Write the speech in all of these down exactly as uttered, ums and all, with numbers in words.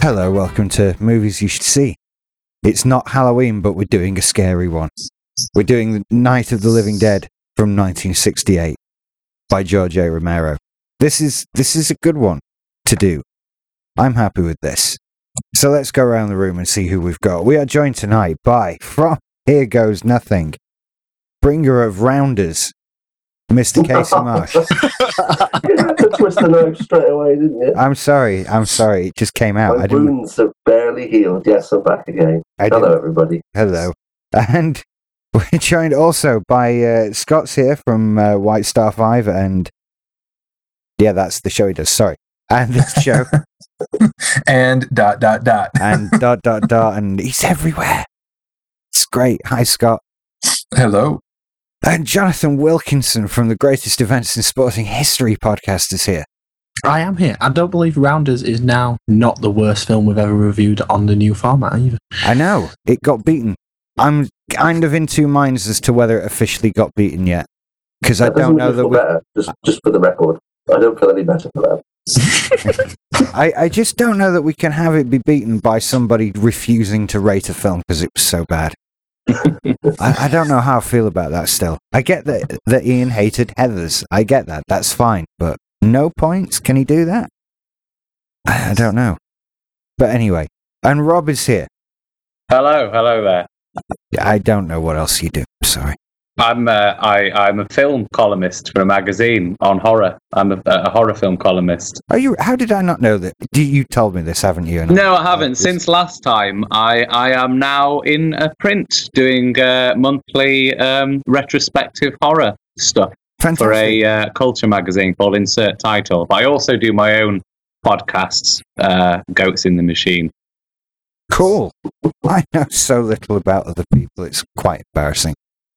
Hello, welcome to Movies You Should See. It's not Halloween, but we're doing a scary one. We're doing the Night of the Living Dead from nineteen sixty-eight by George A. Romero. This is this is a good one to do. I'm happy with this. So let's go around the room and see who we've got. We are joined tonight by, from Here Goes Nothing, bringer of Rounders, Mister Casey Marsh. To twist the knife straight away, didn't you? I'm sorry, I'm sorry, it just came out. My I didn't... wounds have barely healed. Yes, I'm back again. I Hello, didn't... everybody. Hello. And we're joined also by uh, Scott's here from uh, White Star five, and yeah, that's the show he does, sorry. And this show. and dot, dot, dot. and dot, dot, dot, and he's everywhere. It's great. Hi, Scott. Hello. And Jonathan Wilkinson from the Greatest Events in Sporting History podcast is here. I am here. I don't believe Rounders is now not the worst film we've ever reviewed on the new format either. I know. It got beaten. I'm kind of in two minds as to whether it officially got beaten yet. Because I don't know that we... better, just, just for the record. I don't feel any better for that. I, I just don't know that we can have it be beaten by somebody refusing to rate a film because it was so bad. I, I don't know how I feel about that still. I get that, that Ian hated Heathers. I get that. That's fine. But no points? Can he do that? I, I don't know. But anyway. And Rob is here. Hello. Hello there. I don't know what else you do. Sorry. I'm uh, I, I'm a film columnist for a magazine on horror. I'm a, a horror film columnist. Are you? How did I not know that? You, you told me this, haven't you? No, I haven't. Since last time, I, I am now in a print doing uh, monthly um, retrospective horror stuff. Fantastic. For a uh, culture magazine called Insert Title. But I also do my own podcasts, uh, Goats in the Machine. Cool. I know so little about other people. It's quite embarrassing.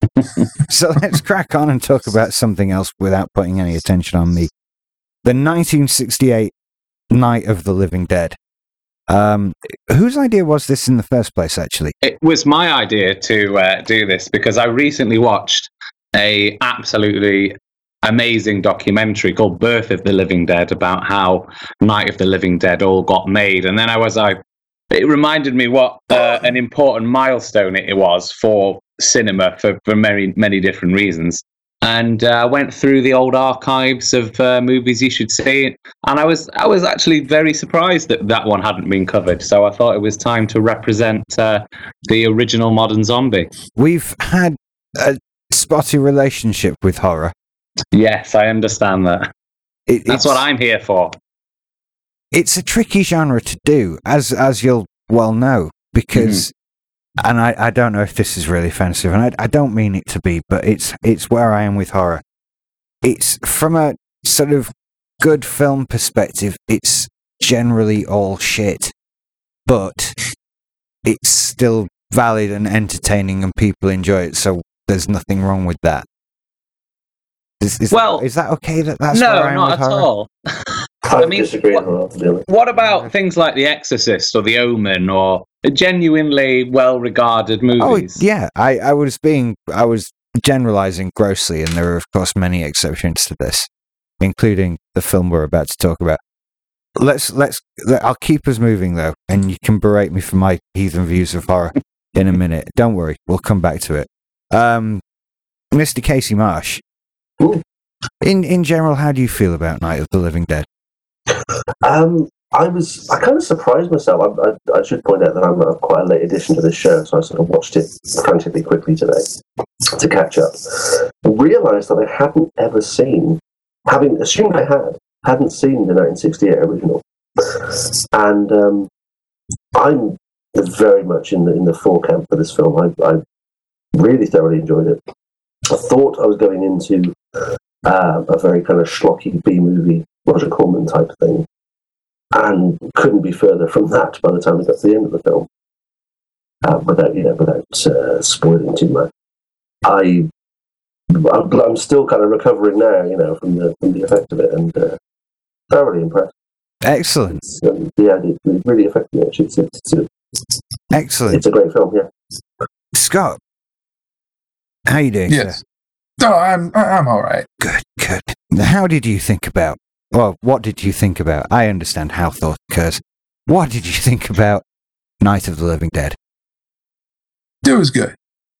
So let's crack on and talk about something else without putting any attention on me. The nineteen sixty-eight Night of the Living Dead. Um, whose idea was this in the first place, actually? It was my idea to uh, do this because I recently watched a absolutely amazing documentary called Birth of the Living Dead about how Night of the Living Dead all got made. And then I was like, it reminded me what uh, an important milestone it was for cinema for, for many, many different reasons. And I uh, went through the old archives of uh, movies you should see. And I was I was actually very surprised that that one hadn't been covered. So I thought it was time to represent uh, the original modern zombie. We've had a spotty relationship with horror. Yes, I understand that. It, That's what I'm here for. It's a tricky genre to do, as as you'll well know, because, mm-hmm. and I, I don't know if this is really offensive, and I, I don't mean it to be, but it's it's where I am with horror. It's from a sort of good film perspective, it's generally all shit, but it's still valid and entertaining, and people enjoy it, so there's nothing wrong with that. Is, is well, that, is that okay? That that's no, where I am not with at horror? all. I, I mean, disagree what, on that, what about things like The Exorcist or The Omen or genuinely well-regarded movies? Oh, yeah. I, I was being, I was generalizing grossly, and there are, of course, many exceptions to this, including the film we're about to talk about. Let's, let's, I'll keep us moving, though, and you can berate me for my heathen views of horror in a minute. Don't worry. We'll come back to it. Um, Mister Casey Marsh, Ooh. in, in general, how do you feel about Night of the Living Dead? Um, I was, I kind of surprised myself. I, I, I should point out that I'm a, quite a late addition to this show, so I sort of watched it frantically quickly today to catch up. I realised that I hadn't ever seen, having assumed I had, hadn't seen the nineteen sixty-eight original, and um, I'm very much in the in the fore camp for this film. I, I really thoroughly enjoyed it. I thought I was going into uh, a very kind of schlocky B movie, Roger Corman type thing, and couldn't be further from that by the time we got to the end of the film. Uh, without you know, without uh, spoiling too much, I I'm, I'm still kind of recovering now, you know, from the from the effect of it, and uh, thoroughly impressed. Excellent. Um, yeah, it, it really affected me. Actually, it's, it's, it's, Excellent. It's a great film. Yeah. Scott, how you doing? Yes. Sir? No, I'm I'm all right. Good, good. How did you think about? Well, what did you think about? I understand how thought occurs. what did you think about Night of the Living Dead? It was good.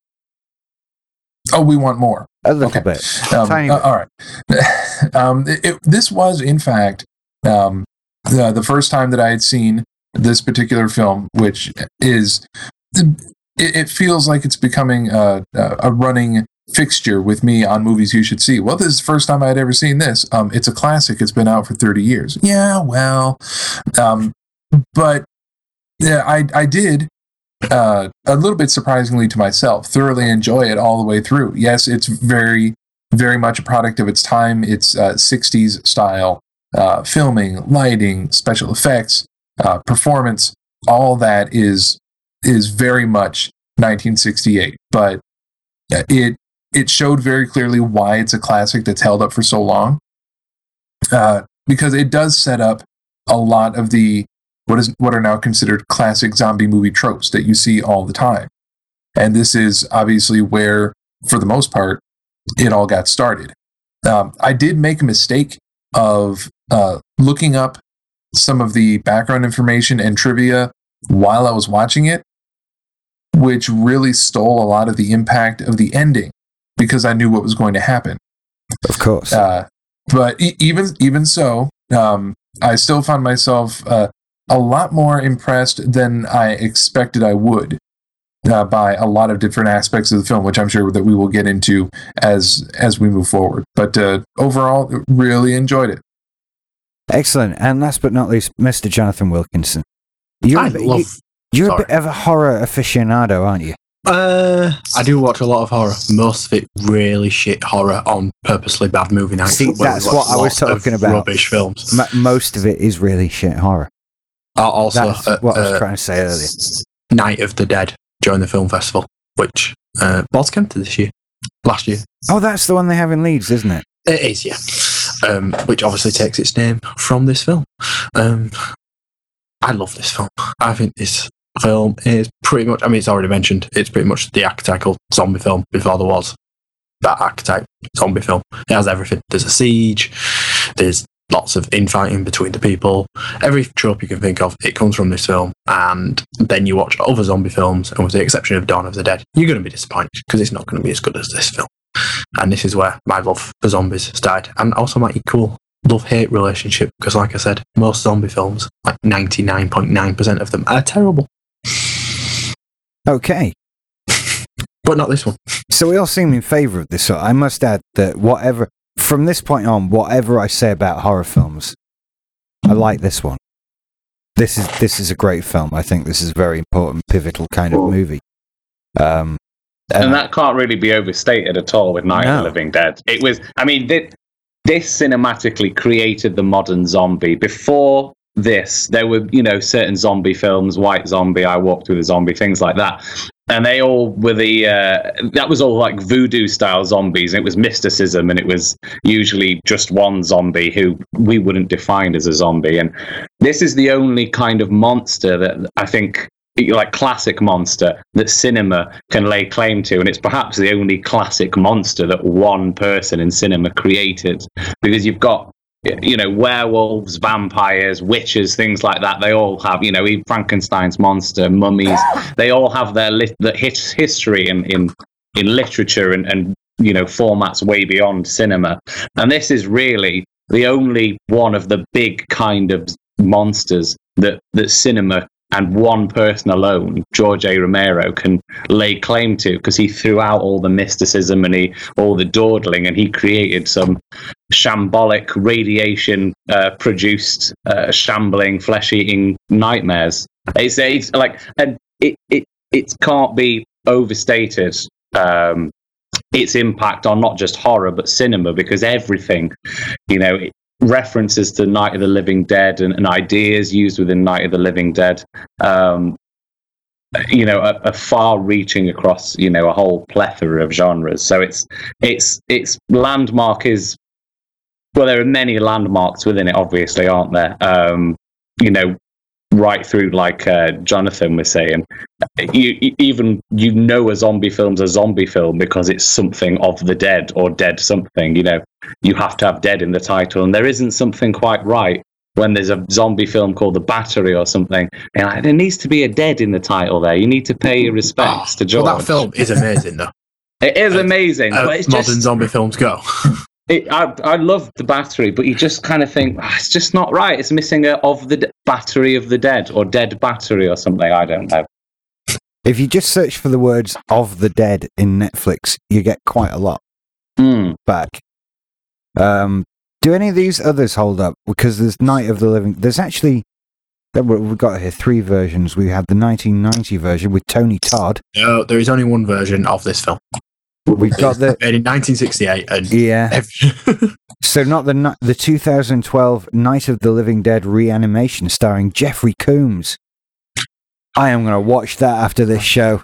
Oh, we want more. A little Okay. bit. Um, Tiny uh, bit. all right. um, it, it- this was, in fact, um, the, the first time that I had seen this particular film, which is, it, it feels like it's becoming a, a running fixture with me on movies you should see. Well, this is the first time I had ever seen this. Um, it's a classic. It's been out for thirty years. Yeah, well, um, but yeah, I, I did. Uh, a little bit surprisingly to myself, thoroughly enjoy it all the way through. Yes, it's very, very much a product of its time. It's uh, sixties style uh, filming, lighting, special effects, uh, performance. All that is is very much nineteen sixty-eight. But it it showed very clearly why it's a classic that's held up for so long, uh, because it does set up a lot of the what is what are now considered classic zombie movie tropes that you see all the time. And this is obviously where, for the most part, it all got started. Um, I did make a mistake of uh, looking up some of the background information and trivia while I was watching it, which really stole a lot of the impact of the ending because I knew what was going to happen. Of course. Uh, but e- even even so, um, I still found myself uh, a lot more impressed than I expected I would uh, by a lot of different aspects of the film, which I'm sure that we will get into as as we move forward. But uh, overall, really enjoyed it. Excellent. And last but not least, Mister Jonathan Wilkinson. You're, I a bit, love. you, you're a sorry. bit of a horror aficionado, aren't you? Uh, I do watch a lot of horror. Most of it really shit horror on purposely bad movie nights. See, where we that's watch what I was lots of talking about. Rubbish films. M- most of it is really shit horror. Uh, also, That's uh, what I was uh, trying to say earlier. Night of the Dead during the film festival, which uh, Bald's Kempton this year, last year. Oh, that's the one they have in Leeds, isn't it? It is, yeah. Um, which obviously takes its name from this film. Um, I love this film. I think this film is pretty much, I mean, it's already mentioned, it's pretty much the archetypal zombie film before there was that archetype zombie film. It has everything. There's a siege, there's lots of infighting between the people. Every trope you can think of, it comes from this film. And then you watch other zombie films, and with the exception of Dawn of the Dead, you're going to be disappointed because it's not going to be as good as this film. And this is where my love for zombies started, and also my equal love-hate relationship, because like I said, most zombie films, like ninety-nine point nine percent of them, are terrible. Okay. But not this one. So we all seem in favour of this. So I must add that whatever, from this point on, whatever I say about horror films, I like this one. This is this is a great film. I think this is a very important, pivotal kind of movie. Um, And and that can't really be overstated at all with Night No. of the Living Dead. It was, I mean, thi- this cinematically created the modern zombie. Before this, there were, you know, certain zombie films, White Zombie, I Walked Through the Zombie, things like that. And they all were the, uh, that was all like voodoo style zombies. It was mysticism, and it was usually just one zombie who we wouldn't define as a zombie. And this is the only kind of monster that I think, like classic monster, that cinema can lay claim to. And it's perhaps the only classic monster that one person in cinema created, because you've got, you know, werewolves, vampires, witches, things like that. They all have, you know, even Frankenstein's monster, mummies, they all have their lit- the his- history in, in, in literature and, and, you know, formats way beyond cinema. And this is really the only one of the big kind of monsters that, that cinema and one person alone, George A. Romero, can lay claim to, because he threw out all the mysticism and he all the dawdling, and he created some shambolic, radiation-produced, uh, uh, shambling, flesh-eating nightmares. It's, it's like, and it it it can't be overstated. Um, its impact on not just horror but cinema, because everything, you know. It, references to Night of the Living Dead and, and ideas used within Night of the Living Dead, um, you know, are, are far-reaching across, you know, a whole plethora of genres. So it's it's its landmark is, well, there are many landmarks within it, obviously, aren't there? Um, you know, right through, like uh, Jonathan was saying, you, you even you know a zombie film's a zombie film because it's something of the dead or dead something. You know, you have to have dead in the title, and there isn't something quite right when there's a zombie film called The Battery or something. And like, there needs to be a dead in the title there. You need to pay your respects Oh, to George. well, that film is amazing, though. It is amazing. Uh, but it's modern just, zombie films go. it, I, I love The Battery, but you just kind of think, oh, it's just not right. It's missing a of the D- Battery of the Dead or Dead Battery or something. I don't know. If you just search for the words "of the dead" in Netflix, you get quite a lot Mm. back. Um, do any of these others hold up? Because there's Night of the Living. There's actually we've got here three versions. We had the nineteen ninety version with Tony Todd. No, there is only one version of this film. We've got the Made in nineteen sixty-eight, and yeah. So not the ni- the two thousand twelve Night of the Living Dead reanimation starring Jeffrey Combs. I am going to watch that after this show.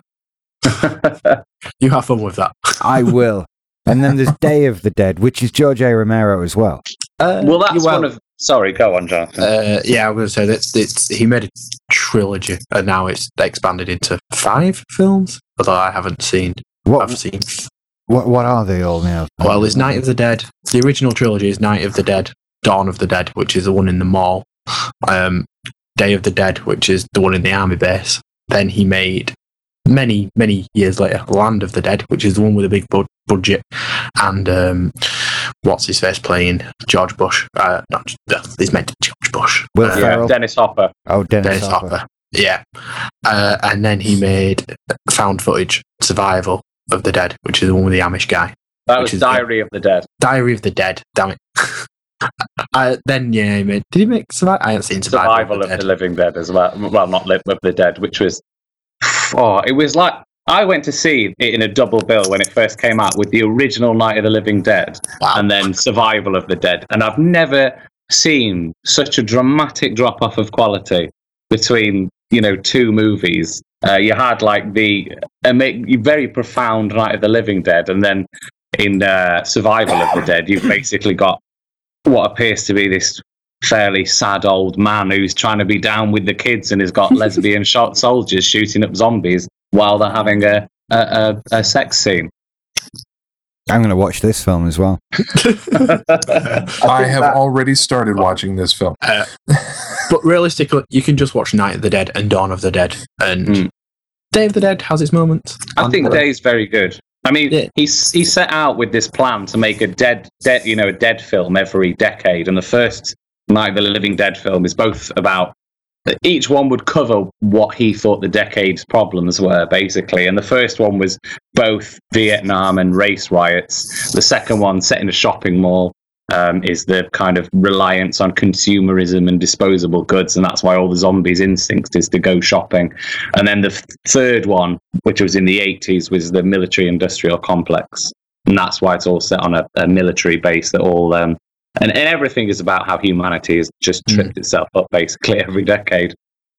you have fun with that. I will. And then there's Day of the Dead, which is George A. Romero as well. Uh, Well, that's well, one of. Sorry, go on, Jonathan. Uh, yeah, I was going to say that it's he made a trilogy, and now it's expanded into five films. Although I haven't seen. What I've seen. what, what are they all now? Well, there's Night of the Dead. The original trilogy is Night of the Dead, Dawn of the Dead, which is the one in the mall. Um, Day of the Dead, which is the one in the army base. Then he made many, many years later, Land of the Dead, which is the one with a big bu- budget, and um, what's his face playing George Bush? Uh, not uh, he's meant to George Bush. Will Uh, yeah, Ferrell. Dennis Hopper. Oh, Dennis, Dennis Hopper. Hopper. Yeah, uh, and then he made found footage Survival of the Dead, which is the one with the Amish guy. That Which was is Diary of the Dead. Diary of the Dead. Damn it. uh, then yeah, he made. Did he make Survival? I haven't seen Survival, Survival of the of the Dead. Living Dead as well. Well, not Live of the Dead, which was. Oh, it was like. I went to see it in a double bill when it first came out with the original Night of the Living Dead Wow. and then Survival of the Dead. And I've never seen such a dramatic drop off of quality between, you know, two movies. Uh, you had like the uh, very profound Night of the Living Dead, and then in uh, Survival of the Dead, you've basically got what appears to be this fairly sad old man who's trying to be down with the kids and has got lesbian shot soldiers shooting up zombies while they're having a, a, a, a sex scene. I'm going to watch this film as well. I think have that- already started watching this film. Uh, but realistically, you can just watch Night of the Dead and Dawn of the Dead, and Mm. Day of the Dead has its moments. I think Day's very good. I mean, Yeah. he's he set out with this plan to make a dead, dead, you know, a dead film every decade, and the first Night of the Living Dead film is both about. Each one would cover what he thought the decade's problems were, basically. And the first one was both Vietnam and race riots. The second one, set in a shopping mall, um, is the kind of reliance on consumerism and disposable goods. And that's why all the zombies' instinct is to go shopping. And then the th- third one, which was in the eighties, was the military-industrial complex. And that's why it's all set on a, a military base that all... Um, And, and everything is about how humanity has just tripped itself up basically every decade.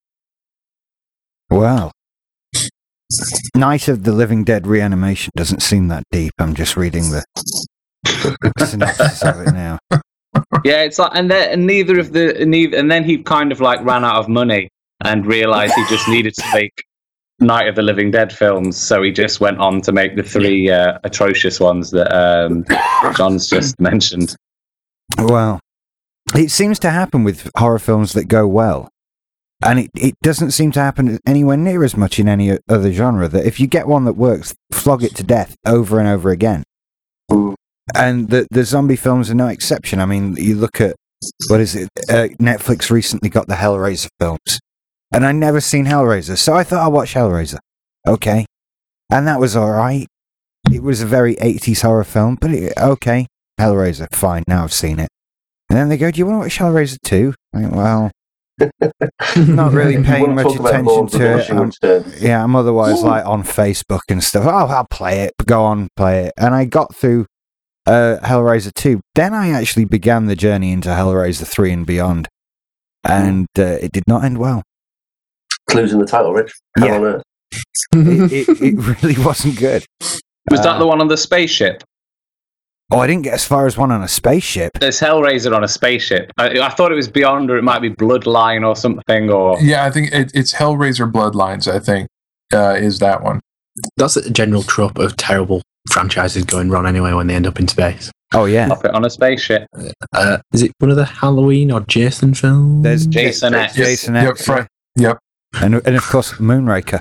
Wow. Night of the Living Dead reanimation doesn't seem that deep. I'm just reading the synopsis of it now. Yeah, it's like, and then and neither of the neither, and then he kind of like ran out of money and realized he just needed to make Night of the Living Dead films, so he just went on to make the three uh, atrocious ones that um, John's just mentioned. Well, it seems to happen with horror films that go well. And it, it doesn't seem to happen anywhere near as much in any other genre, that if you get one that works, flog it to death over and over again. Mm. And the, the zombie films are no exception. I mean, you look at, what is it? Uh, Netflix recently got the Hellraiser films. And I'd never seen Hellraiser, so I thought I'd watch Hellraiser. Okay. And that was alright. It was a very eighties horror film, but it, okay. Hellraiser, fine, now I've seen it. And then they go, do you want to watch Hellraiser two? I think, well, not really If you paying want to much talk about more attention to it. diminishing I'm, returns. yeah, I'm otherwise like on Facebook and stuff. Oh, I'll play it. Go on, play it. And I got through uh, Hellraiser two. Then I actually began the journey into Hellraiser three and beyond. And uh, it did not end well. Clues in the title, Rich. How Yeah. on earth? It, it, it really wasn't good. Was Uh, that the one on the spaceship? Oh, I didn't get as far as one on a spaceship. There's Hellraiser on a spaceship. I, I thought it was Beyond, or it might be Bloodline or something. Or Yeah, I think it, it's Hellraiser Bloodlines, I think, uh, is that one. That's a general trope of terrible franchises going wrong anyway when they end up in space. Oh yeah, Pop it on a spaceship. Uh, is it one of the Halloween or Jason films? there's Jason X. Jason Yep, X, right. Yep. and and of course Moonraker.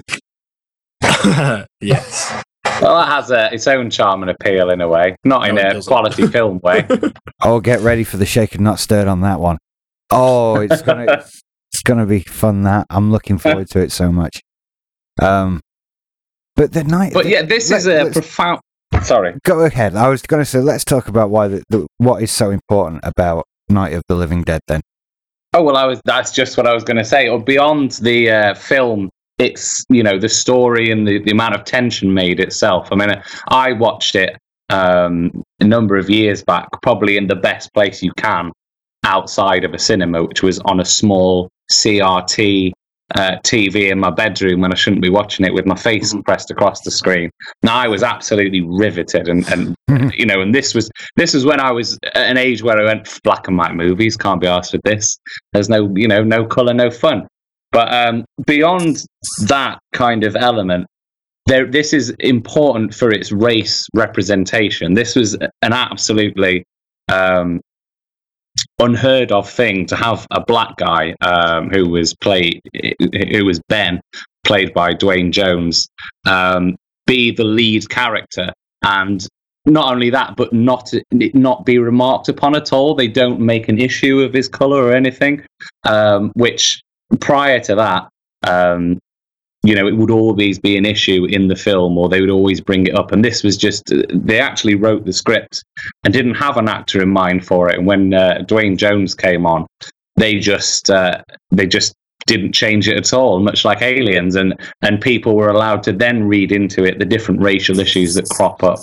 Yes. Well, that has uh, its own charm and appeal in a way, not in No, it a doesn't. quality film way. Oh, get ready for the shaken not stirred on that one. Oh, it's gonna it's gonna be fun. That I'm looking forward to it so much. Um, but the night. But the- yeah, this let- is a let's- profound. Sorry. Go ahead. I was going to say, let's talk about why the, the what is so important about Night of the Living Dead. Then. Oh well, I was. That's just what I was going to say. Or beyond the uh, film, it's you know the story and the, the amount of tension made itself. I mean, I watched it um, a number of years back, probably in the best place you can outside of a cinema, which was on a small C R T uh, T V in my bedroom when I shouldn't be watching it with my face Mhm. pressed across the screen. Now I was absolutely riveted, and, and you know, and this was this was when I was at an age where I went, black and white movies, can't be arsed with this. There's no, you know, no colour, no fun. But um, beyond that kind of element, there, this is important for its race representation. This was an absolutely um, unheard of thing to have a black guy um, who was played, who was Ben, played by Dwayne Jones, um, be the lead character, and not only that, but not not be remarked upon at all. They don't make an issue of his color or anything, um, which prior to that, um, you know, it would always be an issue in the film, or they would always bring it up. And this was just, they actually wrote the script and didn't have an actor in mind for it. And when uh, Dwayne Jones came on, they just uh, they just didn't change it at all, much like Aliens. And, and people were allowed to then read into it the different racial issues that crop up.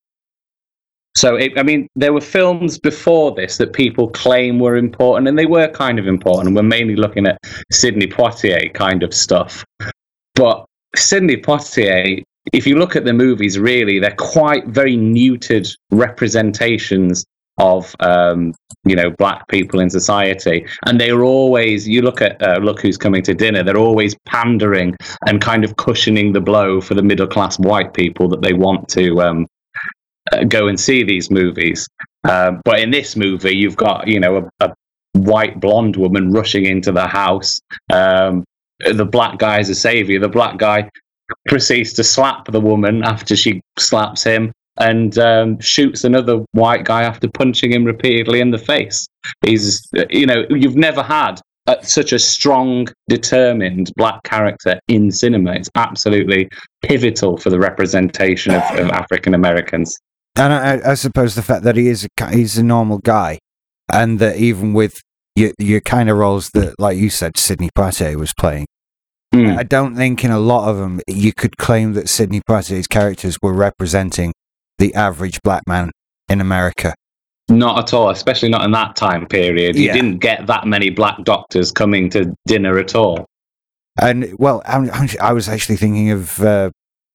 So, it, I mean, there were films before this that people claim were important, and they were kind of important. And we're mainly looking at Sidney Poitier kind of stuff. But Sidney Poitier, if you look at the movies, really, they're quite very neutered representations of, um, you know, black people in society. And they're always, you look at uh, Look Who's Coming to Dinner, they're always pandering and kind of cushioning the blow for the middle-class white people that they want to um, uh, go and see these movies. Uh, but in this movie, you've got, you know, a, a white blonde woman rushing into the house. Um, the black guy is a savior. The black guy proceeds to slap the woman after she slaps him, and um, shoots another white guy after punching him repeatedly in the face. He's, you know, you've never had a, such a strong, determined black character in cinema. It's absolutely pivotal for the representation of, of African Americans. And I, I suppose the fact that he is a, he's a normal guy, and that even with your, your kind of roles that, like you said, Sidney Poitier was playing, Mm. I don't think in a lot of them you could claim that Sidney Poitier's characters were representing the average black man in America. Not at all, especially not in that time period. You Yeah. didn't get that many black doctors coming to dinner at all. And, well, I'm, I'm, I was actually thinking of... Uh,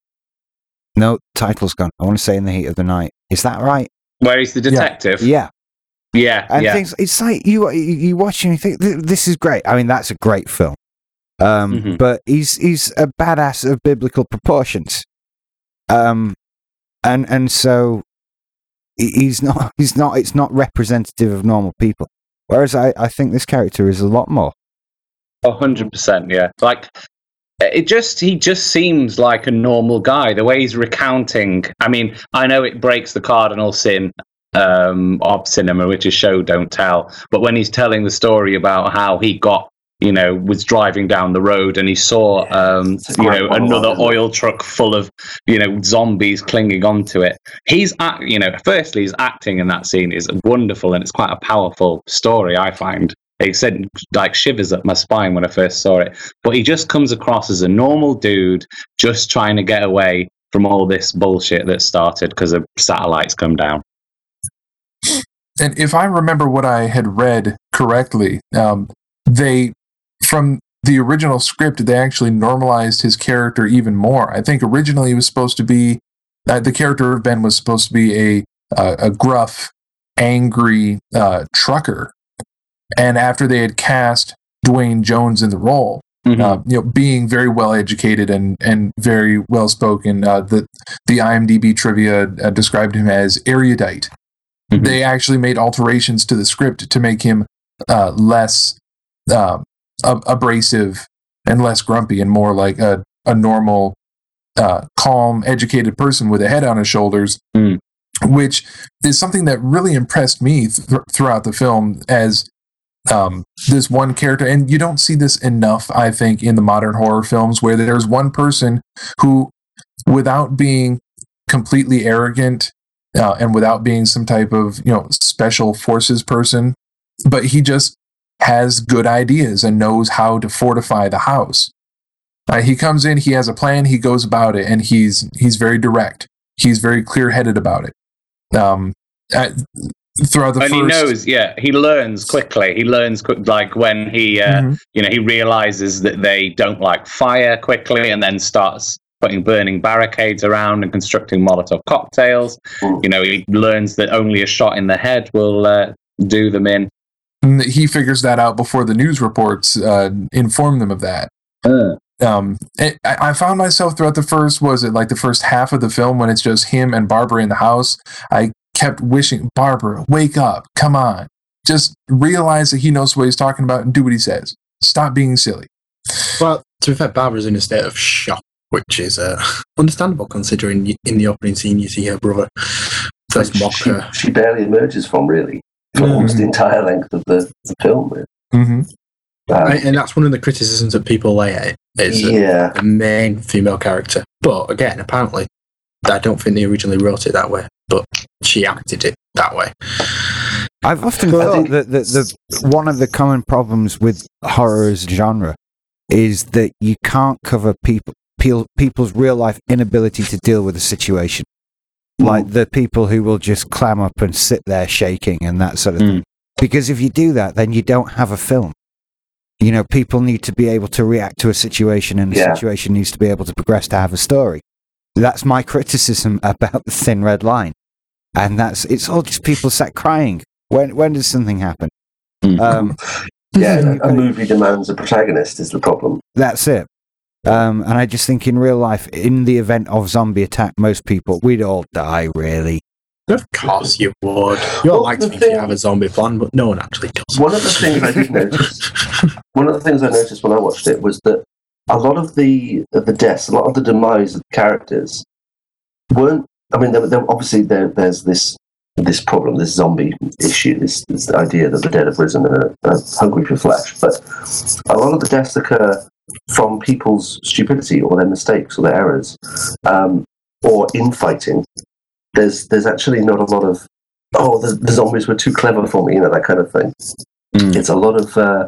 no, title's gone. I want to say In the Heat of the Night. Is that right? Where he's the detective. Yeah. Yeah, And yeah. things, it's like you, you you watch and you think, "Th- this is great. I mean, that's a great film. Um, Mhm. But he's he's a badass of biblical proportions. Um, and and so he- he's not he's not it's not representative of normal people. Whereas I, I think this character is a lot more. A hundred percent, yeah. Like it just he just seems like a normal guy. The way he's recounting, I mean, I know it breaks the cardinal sin um of cinema, which is show don't tell. But when he's telling the story about how he got, you know, was driving down the road and he saw um It's a you great know, monologue, another isn't it? oil truck full of, you know, zombies clinging onto it. He's act you know, firstly his acting in that scene is wonderful, and it's quite a powerful story, I find. It sent like shivers up my spine when I first saw it. But he just comes across as a normal dude just trying to get away from all this bullshit that started because of satellites come down. And if I remember what I had read correctly, um, they, from the original script, they actually normalized his character even more. I think originally he was supposed to be, uh, the character of Ben was supposed to be a uh, a gruff, angry uh, trucker. And after they had cast Dwayne Jones in the role, Mhm. uh, you know, being very well educated and and very well spoken, uh, the the I M D B trivia uh, described him as erudite. Mm-hmm. They actually made alterations to the script to make him uh, less uh, ab- abrasive and less grumpy and more like a, a normal, uh, calm, educated person with a head on his shoulders, mm. which is something that really impressed me th- throughout the film as um, this one character. And you don't see this enough, I think, in the modern horror films, where there's one person who, without being completely arrogant uh, and without being some type of, you know, special forces person, but he just has good ideas and knows how to fortify the house. Uh, he comes in, he has a plan, he goes about it, and he's he's very direct. He's very clear-headed about it. Um, at, throughout the and first... he knows, yeah, he learns quickly. He learns quick, like when he, uh, mm-hmm. you know, he realizes that they don't like fire quickly, and then starts putting burning barricades around and constructing Molotov cocktails. You know, he learns that only a shot in the head will uh, do them in. He figures that out before the news reports uh, inform them of that. Uh. Um, it, I, I found myself throughout the first, was it like the first half of the film when it's just him and Barbara in the house? I kept wishing, Barbara, wake up, come on. Just realize that he knows what he's talking about and do what he says. Stop being silly. Well, to be fair, Barbara's in a state of shock, which is uh, understandable considering in the opening scene you see her brother first mock she, her. She barely emerges from, really, for mm-hmm. almost the entire length of the, the film. Really. Mm-hmm. Um, and that's one of the criticisms that people lay at it, is yeah. the main female character. But again, apparently, I don't think they originally wrote it that way, but she acted it that way. I've often well, thought that the, the, one of the common problems with horror as a genre is that you can't cover people, people people's real life inability to deal with a situation. Mm. Like the people who will just clam up and sit there shaking and that sort of mm. thing. Because if you do that, then you don't have a film. You know, people need to be able to react to a situation, and the yeah. situation needs to be able to progress to have a story. That's my criticism about The Thin Red Line. And that's, it's all just people sat crying. When when does something happen? Um, yeah, a movie demands a protagonist is the problem. That's it. Um, and I just think in real life, in the event of zombie attack, most people, we'd all die, really. Of course you would. You all well, like to think thing, you have a zombie plan, but no one actually does. One of the things I did notice, one of the things I noticed when I watched it was that a lot of the of the deaths, a lot of the demise of the characters weren't. I mean, there, there, obviously there, there's this this problem, this zombie issue, this, this idea that the dead have risen and are, are hungry for flesh. But a lot of the deaths occur from people's stupidity or their mistakes or their errors, um, or infighting. There's there's actually not a lot of, oh, the, the zombies were too clever for me, you know, that kind of thing. Mm. It's a lot of uh,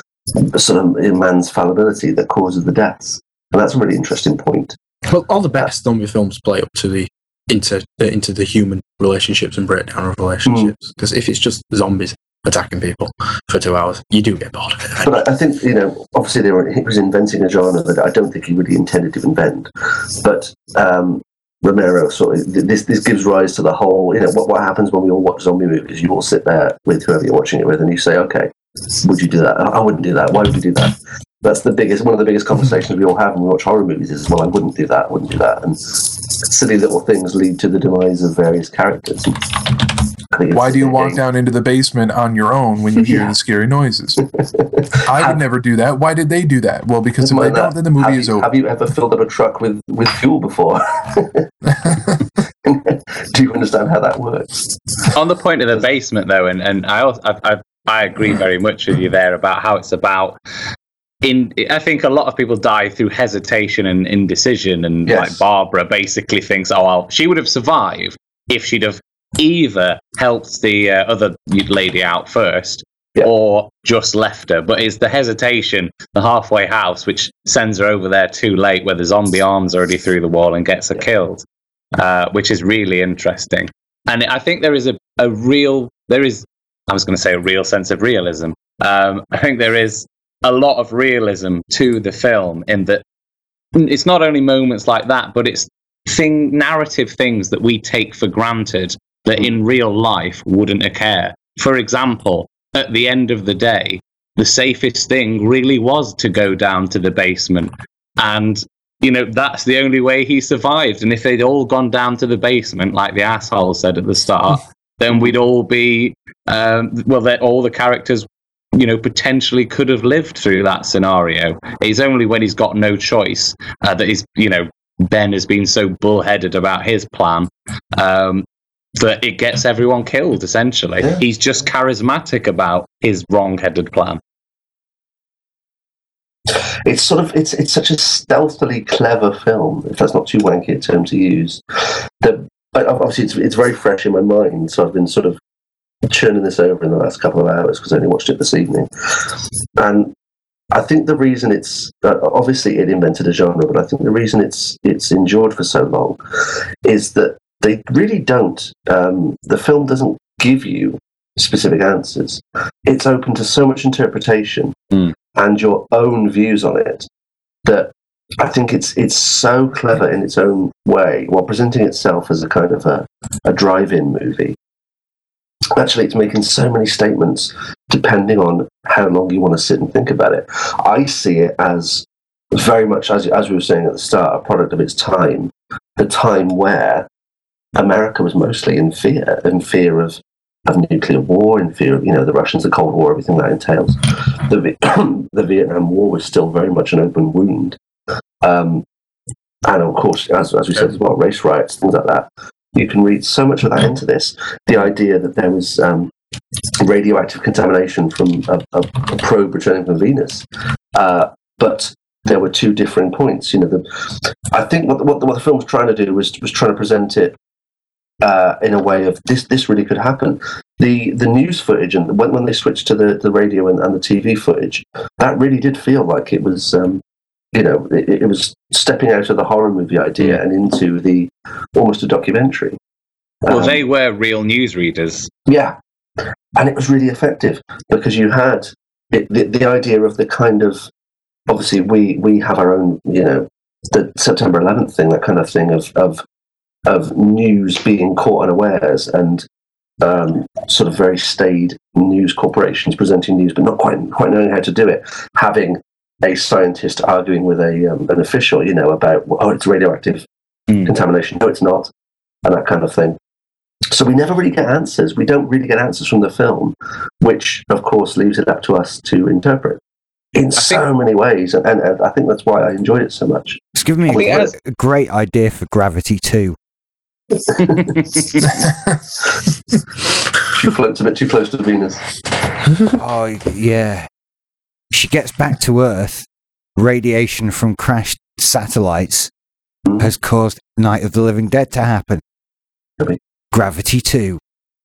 sort of in man's fallibility that causes the deaths. And that's a really interesting point. Well, all the best zombie films play up to the into uh, into the human relationships and breakdown of relationships. Because mm. if it's just zombies attacking people for two hours, you do get bored of it. Right? But I think, you know, obviously they were, he was inventing a genre that I don't think he really intended to invent. But um, Romero sort of, this this gives rise to the whole, you know, what, what happens when we all watch zombie movies? You all sit there with whoever you're watching it with and you say, okay, would you do that? I wouldn't do that. Why would you do that? That's the biggest, one of the biggest conversations we all have when we watch horror movies is, well, I wouldn't do that, I wouldn't do that. And silly little things lead to the demise of various characters. Why do you walk game. down into the basement on your own when you hear yeah. the scary noises? I would never do that. Why did they do that? Well, because if I don't, then the movie have is you, over. Have you ever filled up a truck with, with fuel before? Do you understand how that works? On the point of the basement, though, and, and I, also, I, I I agree very much with you there about how it's about. In, I think a lot of people die through hesitation and indecision, and yes. like Barbara basically thinks, oh, well, she would have survived if she'd have either helped the uh, other lady out first, yeah. or just left her. But it's the hesitation, the halfway house, which sends her over there too late, where the zombie arm's already through the wall and gets her yeah. killed, uh, which is really interesting. And I think there is a, a real, there is, I was going to say a real sense of realism. Um, I think there is a lot of realism to the film in that it's not only moments like that, but it's thing, narrative things that we take for granted that in real life wouldn't occur. For example, at the end of the day, the safest thing really was to go down to the basement. And, you know, that's the only way he survived. And if they'd all gone down to the basement, like the asshole said at the start, then we'd all be, um, well, that all the characters, you know, potentially could have lived through that scenario. It's only when he's got no choice uh, that he's, you know, Ben has been so bullheaded about his plan um, that it gets everyone killed, essentially. Yeah. He's just charismatic about his wrong-headed plan. It's sort of it's it's such a stealthily clever film, if that's not too wanky a term to use. That but obviously it's it's very fresh in my mind, so I've been sort of churning this over in the last couple of hours because I only watched it this evening. And I think the reason it's uh, obviously it invented a genre, but I think the reason it's it's endured for so long is that they really don't. Um, the film doesn't give you specific answers. It's open to so much interpretation. Mm. And your own views on it, that I think it's it's so clever in its own way, while presenting itself as a kind of a, a drive-in movie. Actually, it's making so many statements depending on how long you want to sit and think about it. I see it as very much, as, as we were saying at the start, a product of its time, the time where America was mostly in fear, in fear of of nuclear war, in fear of, you know, the Russians, the Cold War, everything that entails. The, the Vietnam War was still very much an open wound. Um, and of course, as, as we said as well, race riots, things like that. You can read so much of that into this. The idea that there was um, radioactive contamination from a, a, a probe returning from Venus. Uh, but there were two differing points. You know, the, I think what, what, what the film was trying to do was, was trying to present it Uh, in a way of this, this really could happen. The the news footage and when, when they switched to the, the radio and, and the T V footage, that really did feel like it was, um, you know, it, it was stepping out of the horror movie idea and into the almost a documentary. Well, um, they were real newsreaders. Yeah, and it was really effective because you had it, the the idea of the kind of, obviously we we have our own, you know, the September eleventh thing, that kind of thing of of. of news being caught unawares and um, sort of very staid news corporations presenting news, but not quite quite knowing how to do it. Having a scientist arguing with a um, an official, you know, about, oh, it's radioactive mm. contamination. No, it's not, and that kind of thing. So we never really get answers. We don't really get answers from the film, which, of course, leaves it up to us to interpret in I so think, many ways. And, and, and I think that's why I enjoyed it so much. It's given me a, has... a great idea for Gravity two. She floats a bit too close to Venus. Oh, yeah. She gets back to Earth. Radiation from crashed satellites mm. has caused Night of the Living Dead to happen. Okay. Gravity two.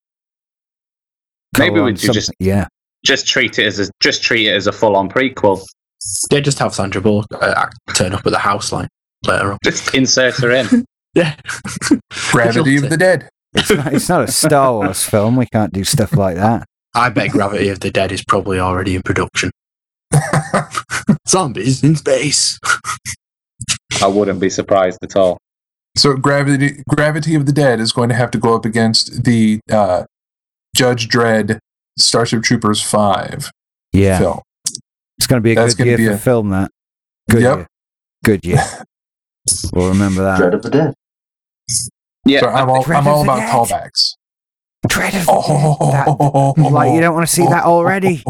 Maybe we could just yeah. just treat it as a just treat it as a full on prequel. Yeah, just have Sandra Bullock uh, turn up at the house line later on. Just insert her in. Yeah. Gravity of the Dead. It's not, it's not a Star Wars film. We can't do stuff like that. I bet Gravity of the Dead is probably already in production. Zombies in space. I wouldn't be surprised at all. So Gravity Gravity of the Dead is going to have to go up against the uh, Judge Dredd Starship Troopers five yeah. film. It's going to be a That's good year for a film, that. Good yep. year. Good year. We'll remember that. Dread of the Dead. Yeah, so I'm all, I'm all about dead. callbacks. Dread of the oh, Dead. That, like, you don't want to see that already.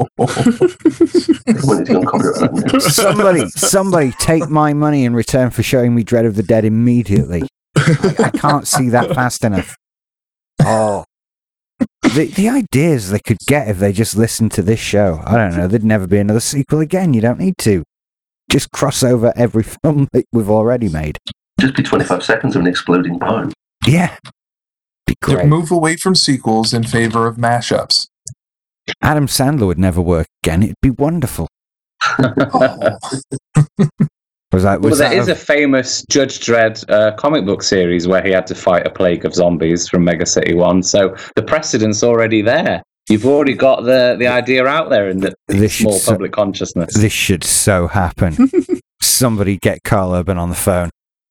somebody, somebody take my money in return for showing me Dread of the Dead immediately. I, I can't see that fast enough. Oh. The, the ideas they could get if they just listened to this show. I don't know. There'd never be another sequel again. You don't need to. Just cross over every film that we've already made. Just be twenty-five seconds of an exploding barn. Yeah. Be great. To move away from sequels in favor of mashups. Adam Sandler would never work again. It'd be wonderful. oh. was that, was well, there is a... a famous Judge Dredd uh, comic book series where he had to fight a plague of zombies from Mega City one. So the precedent's already there. You've already got the, the idea out there in the this small public so, consciousness. This should so happen. Somebody get Carl Urban on the phone.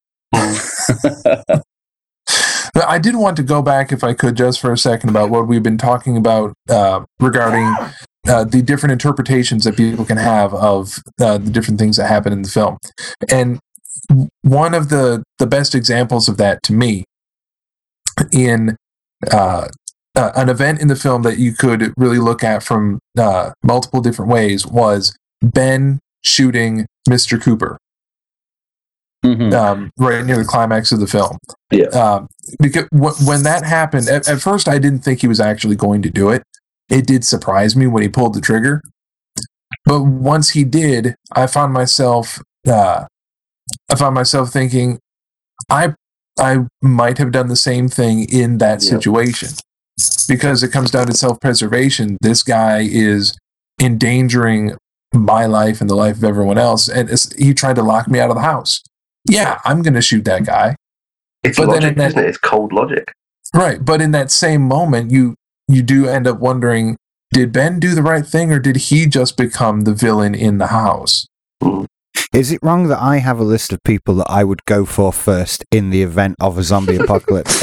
I did want to go back, if I could, just for a second about what we've been talking about uh, regarding uh, the different interpretations that people can have of uh, the different things that happen in the film. And one of the, the best examples of that to me in uh, uh, an event in the film that you could really look at from uh, multiple different ways was Ben shooting Mister Cooper. Mhm. Um, right near the climax of the film. Yeah. Um, because w- when that happened, at, at first I didn't think he was actually going to do it. It did surprise me when he pulled the trigger. But once he did, I found myself, uh, I found myself thinking, I, I might have done the same thing in that Yeah. situation, because it comes down to self-preservation. This guy is endangering my life and the life of everyone else, and it's, he tried to lock me out of the house. Yeah, I'm going to shoot that guy. It's But then logic, in that- isn't it? It's cold logic. Right, but in that same moment, you you do end up wondering, did Ben do the right thing, or did he just become the villain in the house? Is it wrong that I have a list of people that I would go for first in the event of a zombie apocalypse?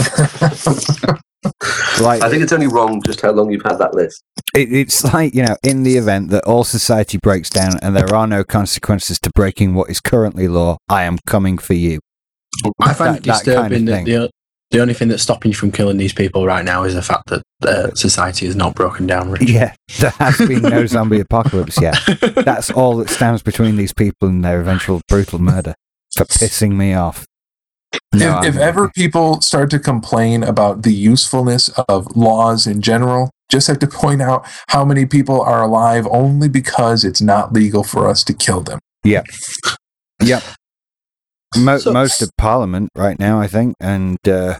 Like, I think it's only wrong just how long you've had that list. it, it's like, you know, in the event that all society breaks down and there are no consequences to breaking what is currently law, I am coming for you. I find That- it that kind of disturbing that, thing. the, the only thing that's stopping you from killing these people right now is the fact that uh, society is not broken down, Rich. Yeah, there has been no zombie apocalypse yet. That's all that stands between these people and their eventual brutal murder. For pissing me off. No, if if I'm- ever people start to complain about the usefulness of laws in general, just have to point out how many people are alive only because it's not legal for us to kill them. Yep. Mo- So- most of Parliament right now, I think, and uh,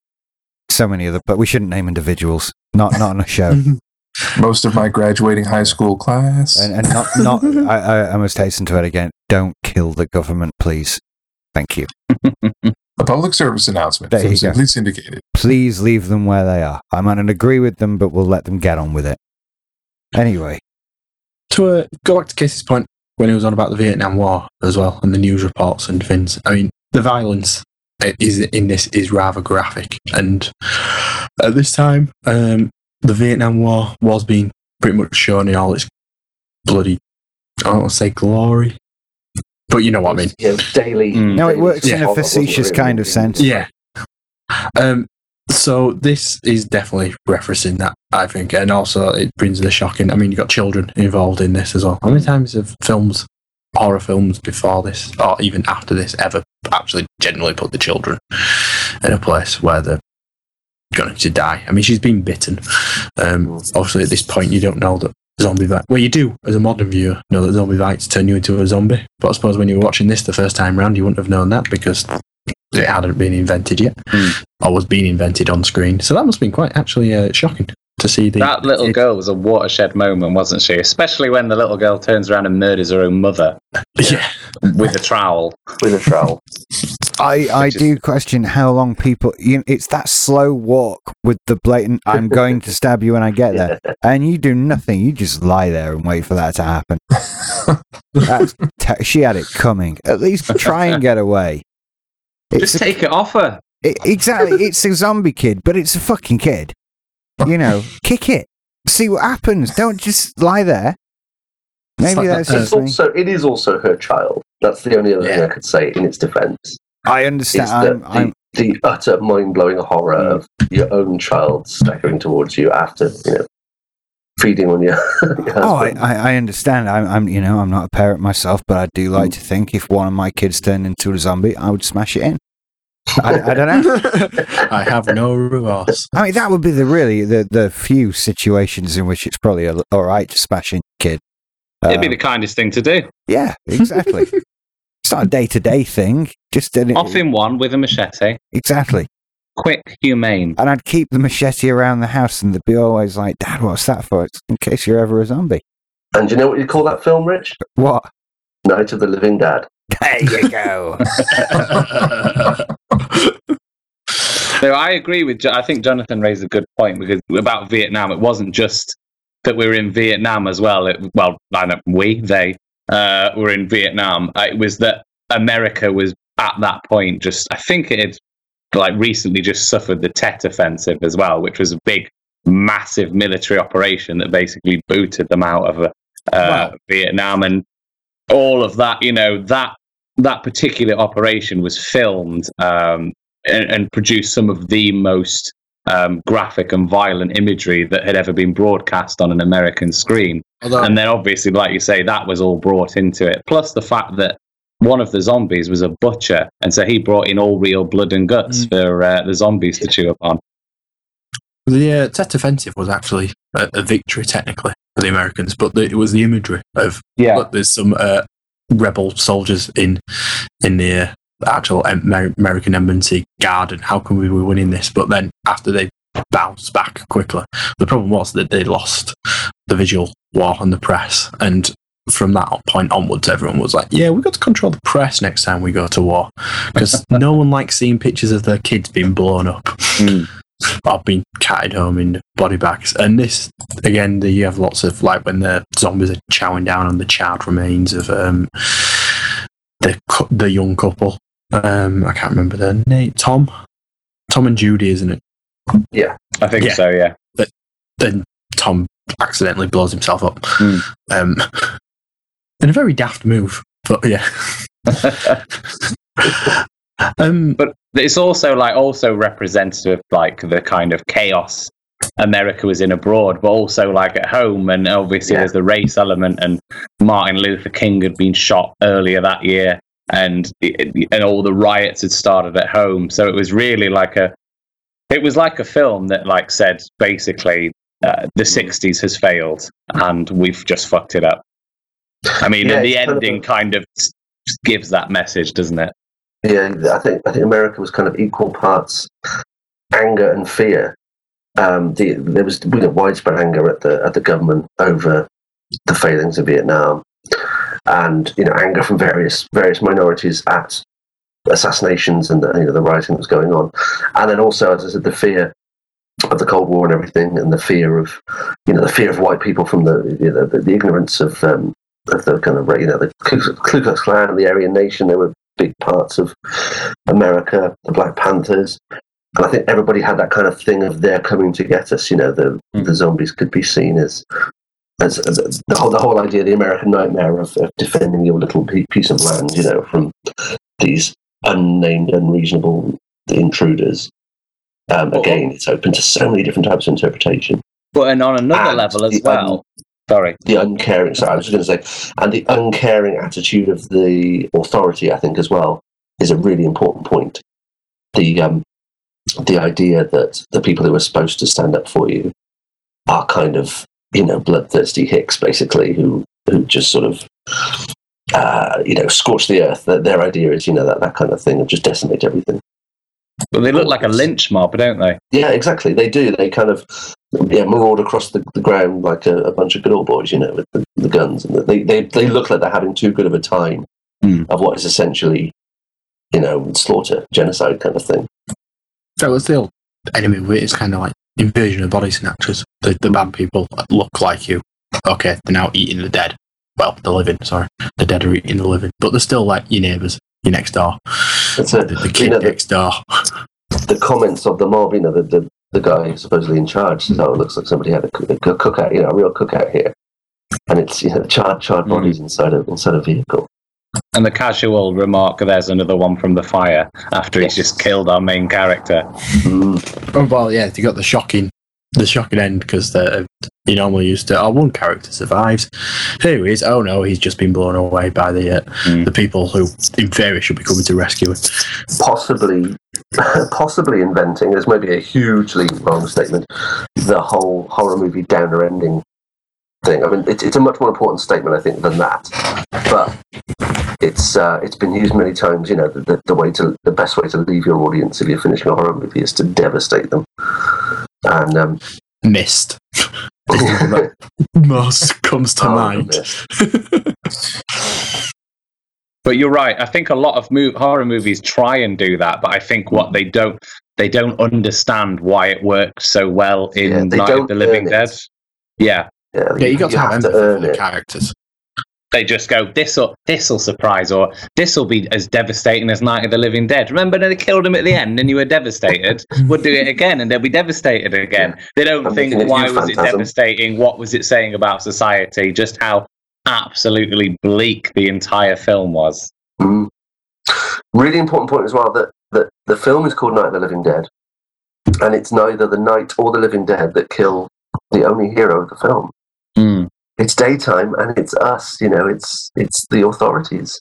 so many other, but we shouldn't name individuals. Not not on a show, Most of my graduating high school class. and, and not not. I, I, I must hasten to it again. Don't kill the government, please. Thank you. A public service announcement. There from you go. Simply Syndicated. Please leave them where they are. I might not agree with them, but we'll let them get on with it. Anyway, To uh, go back to Casey's point when he was on about the Vietnam War as well and the news reports and things, I mean, the violence is in this is rather graphic. And at this time, um, the Vietnam War was being pretty much shown in all its bloody, I don't want to say glory, but you know what I mean. You know, daily. Mm. no, it works in Yeah. a facetious kind of sense. Yeah. Um, so this is definitely referencing that, I think, and also it brings the shocking. I mean, you've got children involved in this as well. How many times have films, horror films before this, or even after this, ever actually generally put the children in a place where they're going to die? I mean, she's been bitten. Um, obviously, at this point, you don't know that zombie bite. Well, you do, as a modern viewer, know that zombie bites turn you into a zombie. But I suppose when you were watching this the first time round, you wouldn't have known that because it hadn't been invented yet, Mm. or was being invented on screen. So that must have been quite actually uh, shocking to see the That little girl was a watershed moment, wasn't she? Especially when the little girl turns around and murders her own mother Yeah, with a trowel. With a trowel. I, I Which is- do question how long people. You know, it's that slow walk with the blatant. I'm going to stab you when I get there, and you do nothing. You just lie there and wait for that to happen. That's te- she had it coming. At least try and get away. It's Just a- take it off her. it- exactly. It's a zombie kid, but it's a fucking kid. You know, kick it. See what happens. Don't just lie there. Maybe like that's that, uh, just It's me. also, it is also her child. That's the only other thing Yeah. I could say in its defence. I understand. It's the, I'm, I'm, the, the utter mind-blowing horror of your own child staggering towards you after, you know, feeding on your, your Oh, I, husband. I I understand. I'm, I'm, you know, I'm not a parent myself, but I do like to think if one of my kids turned into a zombie, I would smash it in. I, I don't know. I have no remorse. I mean, that would be the really the, the few situations in which it's probably a, all right to smash in a kid. It'd be Um, the kindest thing to do. yeah, exactly. It's not a day to day thing. Just an, Off in one with a machete. exactly. Quick, humane. And I'd keep the machete around the house, and they'd be always like, "Dad, what's that for?" It's in case you're ever a zombie. And do you know what you call that film, Rich? What? Night of the Living Dad. There you go. So I agree with. Jo- I think Jonathan raised a good point because about Vietnam, it wasn't just that we were in Vietnam as well. It, well, I know we, they uh, were in Vietnam. Uh, It was that America was at that point just. I think it had like recently just suffered the Tet Offensive as well, which was a big, massive military operation that basically booted them out of uh, Wow. Vietnam, and all of that. You know that that particular operation was filmed. Um, And, and produce some of the most um, graphic and violent imagery that had ever been broadcast on an American screen. Although, And then obviously, like you say, that was all brought into it. Plus the fact that one of the zombies was a butcher, and so he brought in all real blood and guts Mm. for uh, the zombies to chew upon. the uh, Tet Offensive was actually a, a victory technically for the Americans, but the, it was the imagery of Yeah. look, there's some uh, rebel soldiers in in the uh, actual Amer- American embassy garden. How can we be winning this? But then after they bounced back quickly, the problem was that they lost the visual war on the press, and from that point onwards, everyone was like, yeah, we've got to control the press next time we go to war, because no one likes seeing pictures of their kids being blown up Mm. or being carried home in body bags. And this, again, the, you have lots of, like, when the zombies are chowing down on the charred remains of um, the cou- the young couple. Um, I can't remember their name. Tom? Tom and Judy, isn't it? I think Yeah. so, yeah. Then Tom accidentally blows himself up. Mm. Um, in a very daft move, but yeah. um, But it's also like also representative of like the kind of chaos America was in abroad, but also like at home. And obviously Yeah. there's the race element, and Martin Luther King had been shot earlier that year, and and all the riots had started at home. So it was really like a it was like a film that like said basically uh, the sixties has failed and we've just fucked it up. I mean, Yeah, and the it's kind of ending a- kind of gives that message, doesn't it? Yeah, I think I think America was kind of equal parts anger and fear. Um, the, there was you know, widespread anger at the at the government over the failings of Vietnam, and you know anger from various various minorities at assassinations and the, you know the rioting that was going on, and then also, as I said, the fear of the Cold War and everything, and the fear of you know the fear of white people from the you know the, the ignorance of um, of the kind of you know the Ku Ku Klux Klan and the Aryan Nation. They were big parts of America, the Black Panthers. And I think everybody had that kind of thing of they're coming to get us. You know, the Mm. the zombies could be seen as as, as, as the whole the whole idea, the American nightmare of, of defending your little pe- piece of land, you know, from these unnamed, unreasonable intruders. Um, Well, again, it's open to so many different types of interpretation. But and on another And level as the, well. um, Sorry. The uncaring, sorry, I was just going to say, and the uncaring attitude of the authority, I think, as well, is a really important point. The um, the idea that the people who are supposed to stand up for you are kind of, you know, bloodthirsty hicks, basically, who who just sort of, uh, you know, scorch the earth. That their idea is, you know, that, that kind of thing of just decimate everything. Well, they look like a lynch mob, don't they? Yeah, exactly. They do. They kind of yeah, maraud across the, the ground like a, a bunch of good old boys, you know, with the, the guns. And they, they, they look like they're having too good of a time Mm. of what is essentially, you know, slaughter, genocide kind of thing. so it's still enemy with it's kind of like invasion of body snatchers. The, the bad people look like you. Okay, they're now eating the dead. Well, the living, sorry. The dead are eating the living. But they're still like your neighbours, your next door. That's The, it. the You kid know, the, next door. the comments of the mob, you know, the, the, the guy supposedly in charge says, oh, it looks like somebody had a, cook- a cookout, you know, a real cookout here. And it's, you know, charred, charred bodies inside a, inside a vehicle. And the casual remark, there's another one from the fire, after he's just killed our main character. Mm. Oh, well, yeah, they got the shocking, the shocking end because you normally used to. Oh, one character survives. Here he is. Oh no, he's just been blown away by the uh, Mm. the people who, in theory, should be coming to rescue him. Possibly, possibly inventing, this may be a hugely wrong statement, the whole horror movie downer ending thing. I mean, it's, it's a much more important statement, I think, than that. But it's uh, it's been used many times. You know, the, the, the way to the best way to leave your audience if you're finishing a horror movie is to devastate them. And um, Mist. Most comes to oh, mind. Mist. But you're right. I think a lot of mo- horror movies try and do that, but I think what they don't they don't understand why it works so well in Yeah, they Night of don't the Living earn Dead. it. Yeah, Yeah, Yeah, you got to have to empathy for earn the it. characters. they just go, this'll this'll surprise, or this'll be as devastating as Night of the Living Dead. Remember when they killed him at the end and you were devastated? We'll do it again and they'll be devastated again. They don't I'm think, looking at why you, was it Phantasm. devastating? What was it saying about society? Just how absolutely bleak the entire film was. Mm. Really important point as well that, that the film is called Night of the Living Dead, and it's neither the Knight or the Living Dead that kill the only hero of the film. Mm. It's daytime, and it's us. You know, it's it's the authorities.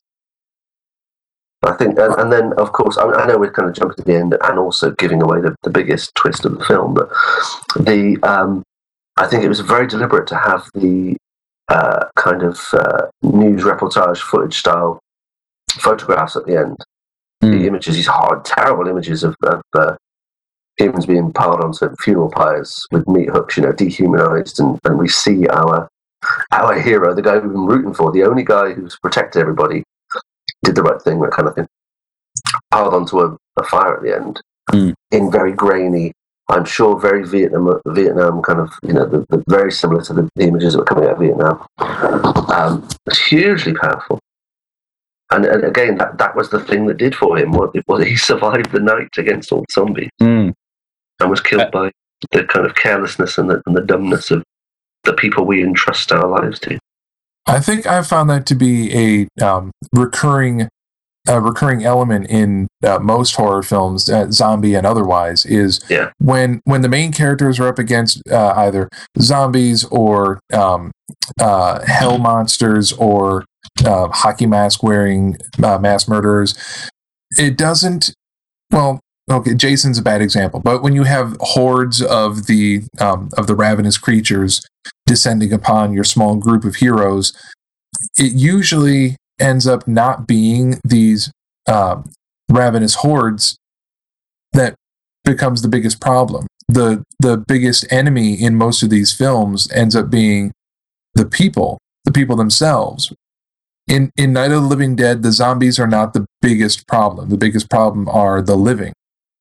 I think, and, and then of course, I, I know we're kind of jumping to the end and also giving away the, the biggest twist of the film, but the um, I think it was very deliberate to have the uh, kind of uh, news reportage footage style photographs at the end. Mm. The images, these hard, terrible images of, of uh, humans being piled onto funeral pyres with meat hooks, you know, dehumanized, and, and we see our our hero, the guy we've been rooting for, the only guy who's protected everybody, did the right thing, that kind of thing, piled onto a, a fire at the end mm. in very grainy, I'm sure very Vietnam, Vietnam kind of, you know, the, the very similar to the, the images that were coming out of Vietnam. Um, it's hugely powerful. And, and again, that, that was the thing that did for him. What it was, he survived the night against all the zombies Mm. and was killed Uh, by the kind of carelessness and the, and the dumbness of the people we entrust our lives to. I think I found that to be a um, recurring, a recurring element in uh, most horror films, uh, zombie and otherwise, is Yeah. when when the main characters are up against uh, either zombies or um, uh, hell monsters or uh, hockey mask wearing uh, mass murderers. It doesn't. Well, okay, Jason's a bad example, but when you have hordes of the um, of the ravenous creatures descending upon your small group of heroes, it usually ends up not being these um, ravenous hordes that becomes the biggest problem. The the biggest enemy in most of these films ends up being the people, the people themselves. In in Night of the Living Dead, the zombies are not the biggest problem. The biggest problem are the living,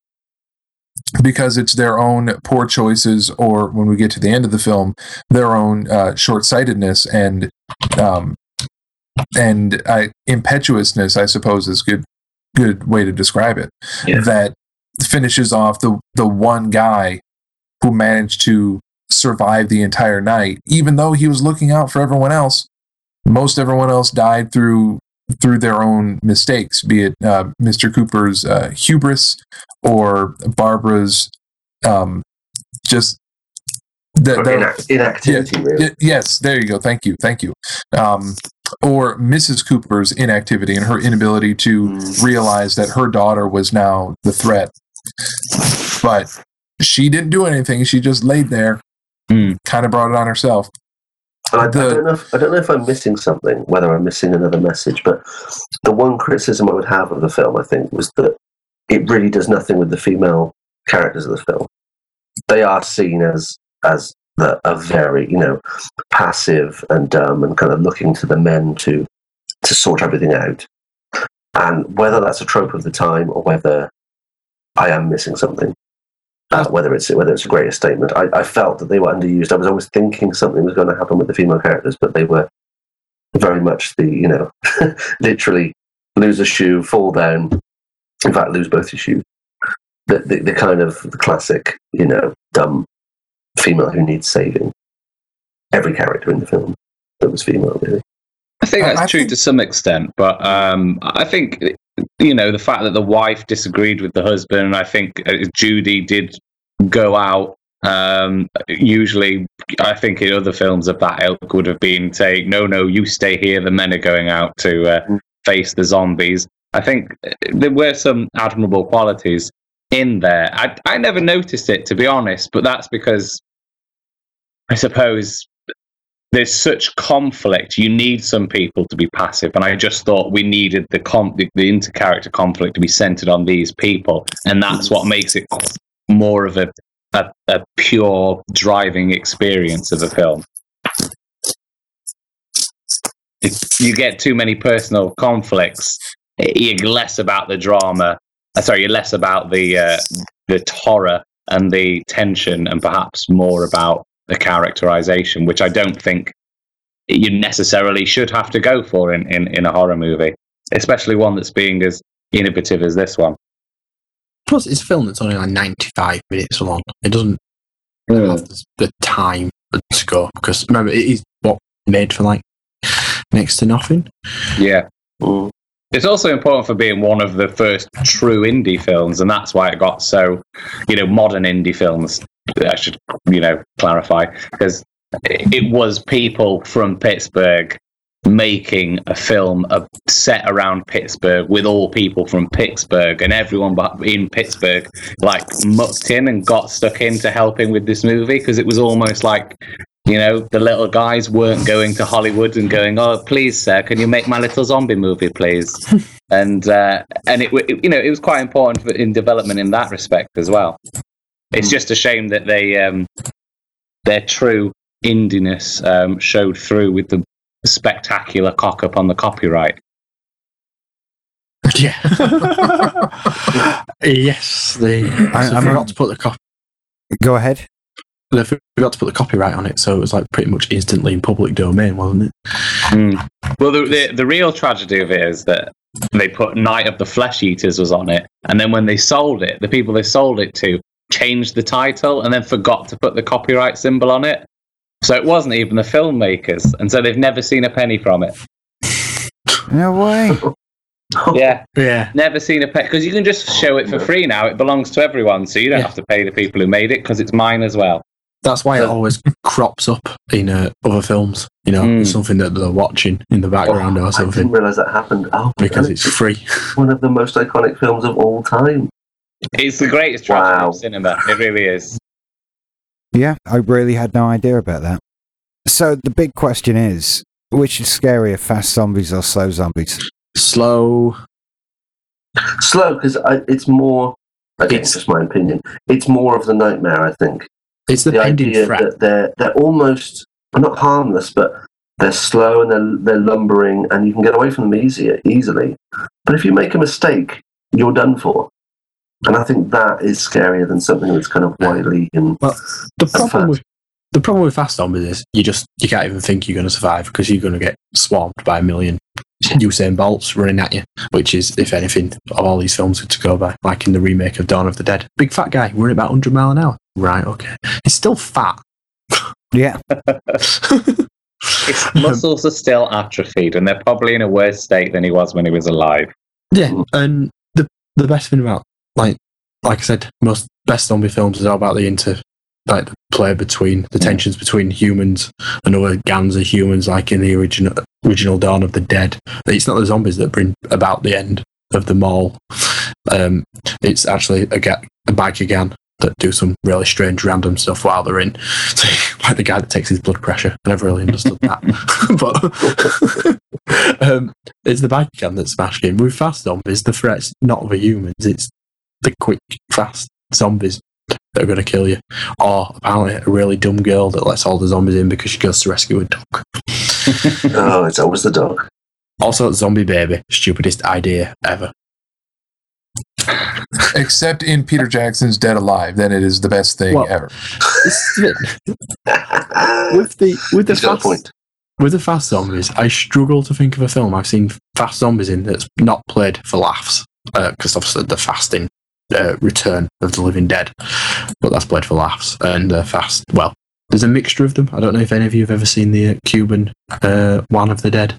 because it's their own poor choices, or when we get to the end of the film, their own uh, short-sightedness and um, and uh, impetuousness, I suppose, is good good way to describe it. Yeah. That finishes off the the one guy who managed to survive the entire night, even though he was looking out for everyone else. Most everyone else died through through their own mistakes, be it uh, Mister Cooper's uh, hubris or Barbara's um, just the, Or the, inact- inactivity, yeah, really. y- yes, there you go. Thank you, thank you. Um, or Missus Cooper's inactivity and her inability to Mm. realize that her daughter was now the threat, but she didn't do anything. She just laid there, Mm. kind of brought it on herself. And I, The- I don't know. If, I don't know if I'm missing something. Whether I'm missing another message, but the one criticism I would have of the film, I think, was that it really does nothing with the female characters of the film. They are seen as as the, a very, you know, passive and dumb and kind of looking to the men to to sort everything out. And whether that's a trope of the time or whether I am missing something. Uh, whether it's whether it's a greater statement, I, I felt that they were underused. I was always thinking something was going to happen with the female characters, but they were very much the, you know, literally lose a shoe, fall down, in fact, lose both your shoes. The, the, the kind of the classic, you know, dumb female who needs saving. Every character in the film that was female, really. I think that's I- I true think- to some extent, but um, I think, you know, the fact that the wife disagreed with the husband, and I think uh, Judy did go out. Um, usually, I think in other films of that ilk would have been saying, no, no, you stay here, the men are going out to uh, face the zombies. I think there were some admirable qualities in there. I, I never noticed it, to be honest, but that's because I suppose there's such conflict. You need some people to be passive, and I just thought we needed the com- the, the inter-character conflict to be centered on these people, and that's what makes it more of a a, a pure driving experience of a film. If you get too many personal conflicts, you're less about the drama. Uh, sorry, you're less about the uh, the horror and the tension, and perhaps more about the characterization, which I don't think you necessarily should have to go for in, in, in a horror movie, especially one that's being as innovative as this one. Plus, it's a film that's only like ninety-five minutes long. It doesn't have the time to go, because remember, it is what made for like next to nothing. Yeah. Mm. It's also important for being one of the first true indie films, and that's why it got so, you know, modern indie films. I should, you know, clarify, because it was people from Pittsburgh making a film uh, set around Pittsburgh with all people from Pittsburgh, and everyone in Pittsburgh like mucked in and got stuck into helping with this movie, because it was almost like, you know, the little guys weren't going to Hollywood and going, "Oh, please, sir, can you make my little zombie movie, please?" and uh, and it, it, you know, it was quite important in development in that respect as well. It's just a shame that they um, their true indiness um, showed through with the spectacular cock up on the copyright. Yeah. Yes, they. I, so I forgot mean, to put the cop. Go ahead. They forgot to put the copyright on it, so it was like pretty much instantly in public domain, wasn't it? Mm. Well, the, the the real tragedy of it is that they put Night of the Flesh Eaters was on it, and then when they sold it, the people they sold it to changed the title and then forgot to put the copyright symbol on it. So it wasn't even the filmmakers, and so they've never seen a penny from it. No way. Yeah, Yeah. never seen a penny, because you can just show it for free now. It belongs to everyone, so you don't Yeah. have to pay the people who made it, because it's mine as well. That's why it always crops up in uh, other films. You know, Mm. something that they're watching in the background Oh, or I something, didn't realise that happened. Oh, because and it's free. one of the most iconic films of all time. It's the greatest tragedy Wow. of cinema. It really is. Yeah, I really had no idea about that. So the big question is, which is scarier, fast zombies or slow zombies? Slow. Slow, because it's more. Again, it's just my opinion. It's more of the nightmare, I think. It's the, The pending idea threat. that they're they're almost not harmless, but they're slow and they're they're lumbering, and you can get away from them easier easily. But if you make a mistake, you're done for. And I think that is scarier than something that's kind of wily and. Well, the fast. problem with the problem with fast zombies is you just you can't even think you're going to survive, because you're going to get swarmed by a million Usain Bolts running at you, which is, if anything, of all these films to go by, like in the remake of Dawn of the Dead. Big fat guy running about one hundred mile an hour. Right, okay. He's still fat. Yeah. His muscles are still atrophied, and they're probably in a worse state than he was when he was alive. Yeah, and the the best thing about, like like I said, most best zombie films is all about the inter like the play between the tensions between humans and other gangs of humans, like in the original original Dawn of the Dead. It's not the zombies that bring about the end of them all. Um, it's actually a, ga- a biker gang that do some really strange random stuff while they're in. So, like the guy that takes his blood pressure. I never really understood that. But um, it's the biker gang that's smashing. With fast zombies, the threat's not the humans, it's the quick, fast zombies that are going to kill you. Or apparently a really dumb girl that lets all the zombies in because she goes to rescue a dog. Oh, it's always the dog. Also, Zombie Baby, stupidest idea ever. Except in Peter Jackson's Dead Alive, then it is the best thing Well, ever. It's, with the with the He's got a fast, point. with the fast zombies, I struggle to think of a film I've seen fast zombies in that's not played for laughs, because uh, obviously the fasting uh, Return of the Living Dead, but that's played for laughs. And uh, fast, well, there's a mixture of them. I don't know if any of you have ever seen the uh, Cuban uh, One of the Dead.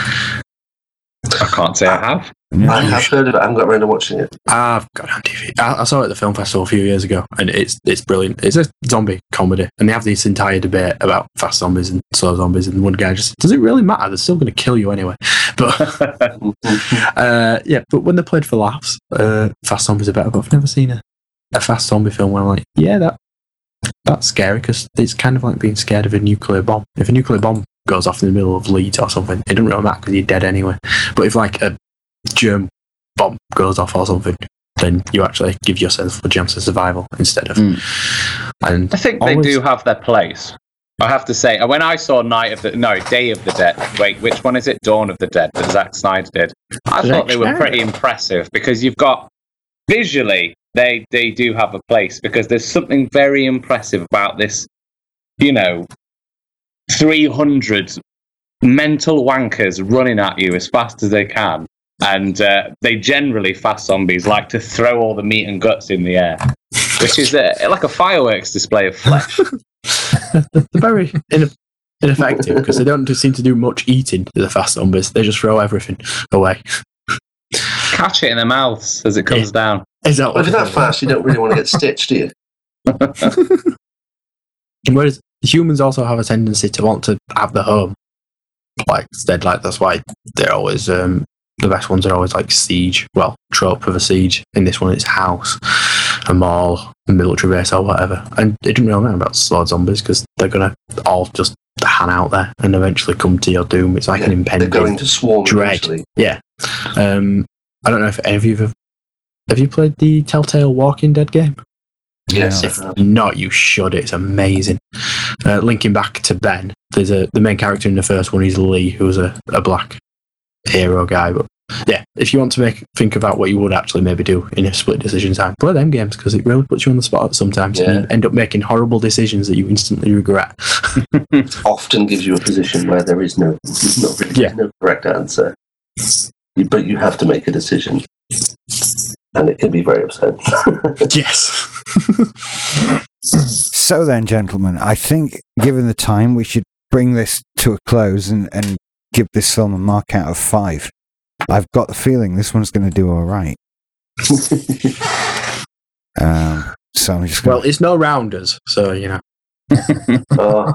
I can't say I have. I have heard of it. I haven't got around to watching it. I've got it on T V. I, I saw it at the film festival a few years ago, and it's it's brilliant. It's a zombie comedy, and they have this entire debate about fast zombies and slow zombies. And one guy just, does it really matter? They're still going to kill you anyway. But uh, yeah, but when they're played for laughs, uh, fast zombies are better. But I've never seen a, a fast zombie film where I'm like, yeah, that that's scary, because it's kind of like being scared of a nuclear bomb. If a nuclear bomb goes off in the middle of Leeds or something, it doesn't really matter because you're dead anyway. But if like a germ bomb goes off or something, then you actually give yourself a chance of survival instead of. Mm. And I think always, they do have their place. I have to say, when I saw Night of the no Day of the Dead, wait, which one is it? Dawn of the Dead that Zack Snyder did. I Zack thought they were Snyder. pretty impressive, because you've got visually they they do have a place, because there's something very impressive about this. You know, three hundred mental wankers running at you as fast as they can. And uh, they generally, fast zombies, like to throw all the meat and guts in the air, which is uh, like a fireworks display of flesh. they're very in- ineffective because they don't seem to do much eating to the fast zombies. They just throw everything away. catch it in their mouths as it comes Yeah. down. Is that Well, what if you're that fast, you don't really want to get stitched, do you? Whereas humans also have a tendency to want to have the home. Like instead, like that's why they're always um, the best ones are always like siege. Well, trope of a siege. In this one, it's house, a mall, a military base, or whatever. And it didn't really matter about sword zombies because they're gonna all just hang out there and eventually come to your doom. It's like Yeah, an impending They're going to swarm dread. eventually. Yeah. Um, I don't know if any of you have. Have you played the Telltale Walking Dead game? Yes. Yeah. If not, you should. It's amazing. Uh, linking back to Ben, there's a the main character in the first one is Lee, who's a, a black hero guy. But yeah, if you want to make think about what you would actually maybe do in a split decision time, play them games because it really puts you on the spot sometimes. Yeah. And you end up making horrible decisions that you instantly regret. Often gives you a position where there is no, not really Yeah. no correct answer. You- But you have to make a decision. And it can be very upsetting. Yes. So then, gentlemen, I think given the time, we should bring this to a close and, and give this film a mark out of five. I've got the feeling this one's going to do all right. Um, so I'm just going Well, it's no rounders, so you know. Oh.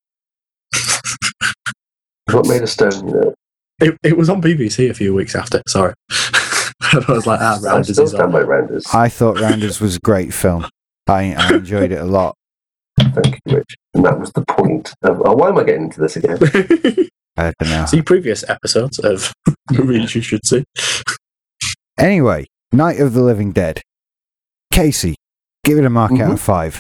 What made a stone, you know? It, it was on B B C a few weeks after. Sorry. I was like, ah, I rounders still is stand on. by Rounders. I thought Rounders was a great film. I, I enjoyed it a lot. Thank you, Rich. And that was the point of. Oh, why am I getting into this again? I don't know. See previous episodes of movies you should see. Anyway, Night of the Living Dead. Casey, give it a mark out of five.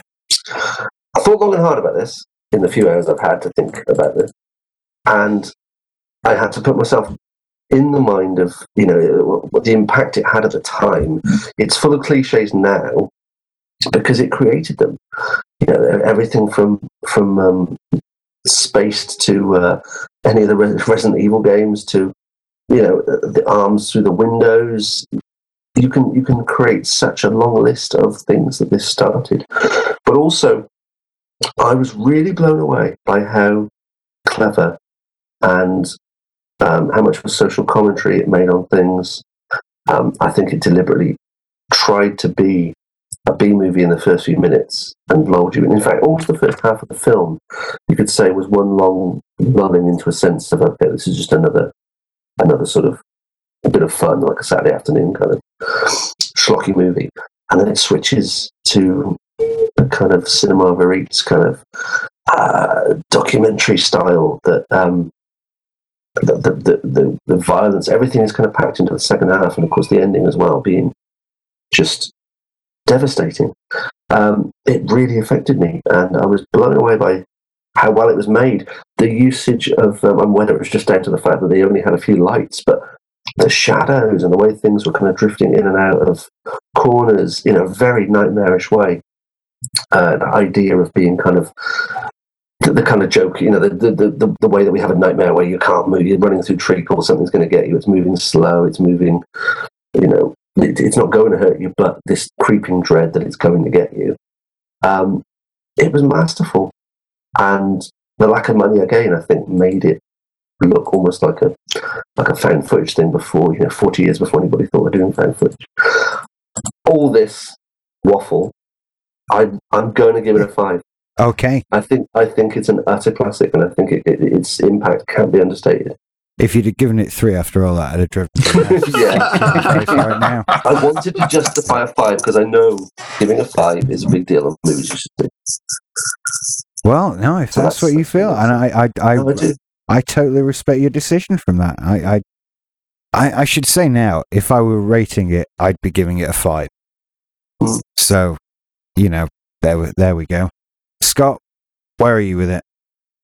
I thought long and hard about this in the few hours I've had to think about this. And I had to put myself in the mind of, you know, what the impact it had at the time. It's full of cliches now because it created them. You know, everything from from um, Spaced to uh, any of the Resident Evil games to, you know, the arms through the windows. You can you can create such a long list of things that this started. But also, I was really blown away by how clever and um, how much of a social commentary it made on things. Um, I think it deliberately tried to be a B movie in the first few minutes and lulled you in. In fact, almost the first half of the film, you could say, was one long lulling into a sense of, okay, this is just another another sort of a bit of fun, like a Saturday afternoon kind of schlocky movie. And then it switches to a kind of cinema verite kind of uh, documentary style that um, the, the, the, the, the violence, everything is kind of packed into the second half, and of course the ending as well being just devastating. Um, it really affected me, and I was blown away by how well it was made. The usage of, um, and whether it was just down to the fact that they only had a few lights, but the shadows and the way things were kind of drifting in and out of corners in a very nightmarish way. Uh, the idea of being kind of the, the kind of joke, you know, the, the the the way that we have a nightmare where you can't move, you're running through treacle, something's going to get you. It's moving slow. It's moving, you know, it, it's not going to hurt you, but this creeping dread that it's going to get you. Um, it was masterful, and the lack of money again, I think, made it look almost like a like a found footage thing before, you know, forty years before anybody thought of doing found footage. All this waffle, I, I'm going to give it a five. Okay. I think I think it's an utter classic, and I think it, it, its impact can't be understated. If you'd have given it three after all that, I'd have driven Yeah. right now. I wanted to justify a five because I know giving a five is a big deal on movies you should see. Well, no, if So that's, that's- what you feel, and I, I, I, No, I do. I totally respect your decision from that. I, I, I, I should say now, if I were rating it, I'd be giving it a five. Mm. So, you know, there, we- there we go. Scott, where are you with it?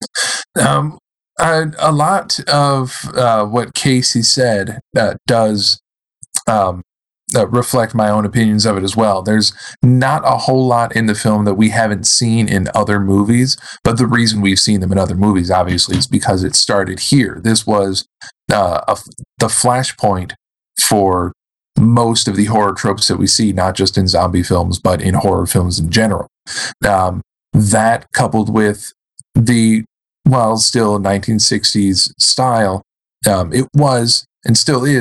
Um, I, a lot of uh, what Casey said uh, does um, uh, reflect my own opinions of it as well. There's not a whole lot in the film that we haven't seen in other movies, but the reason we've seen them in other movies, obviously, is because it started here. This was uh, a, the flashpoint for most of the horror tropes that we see, not just in zombie films, but in horror films in general. Um, that coupled with the well, still nineteen sixties style, um, it was and still is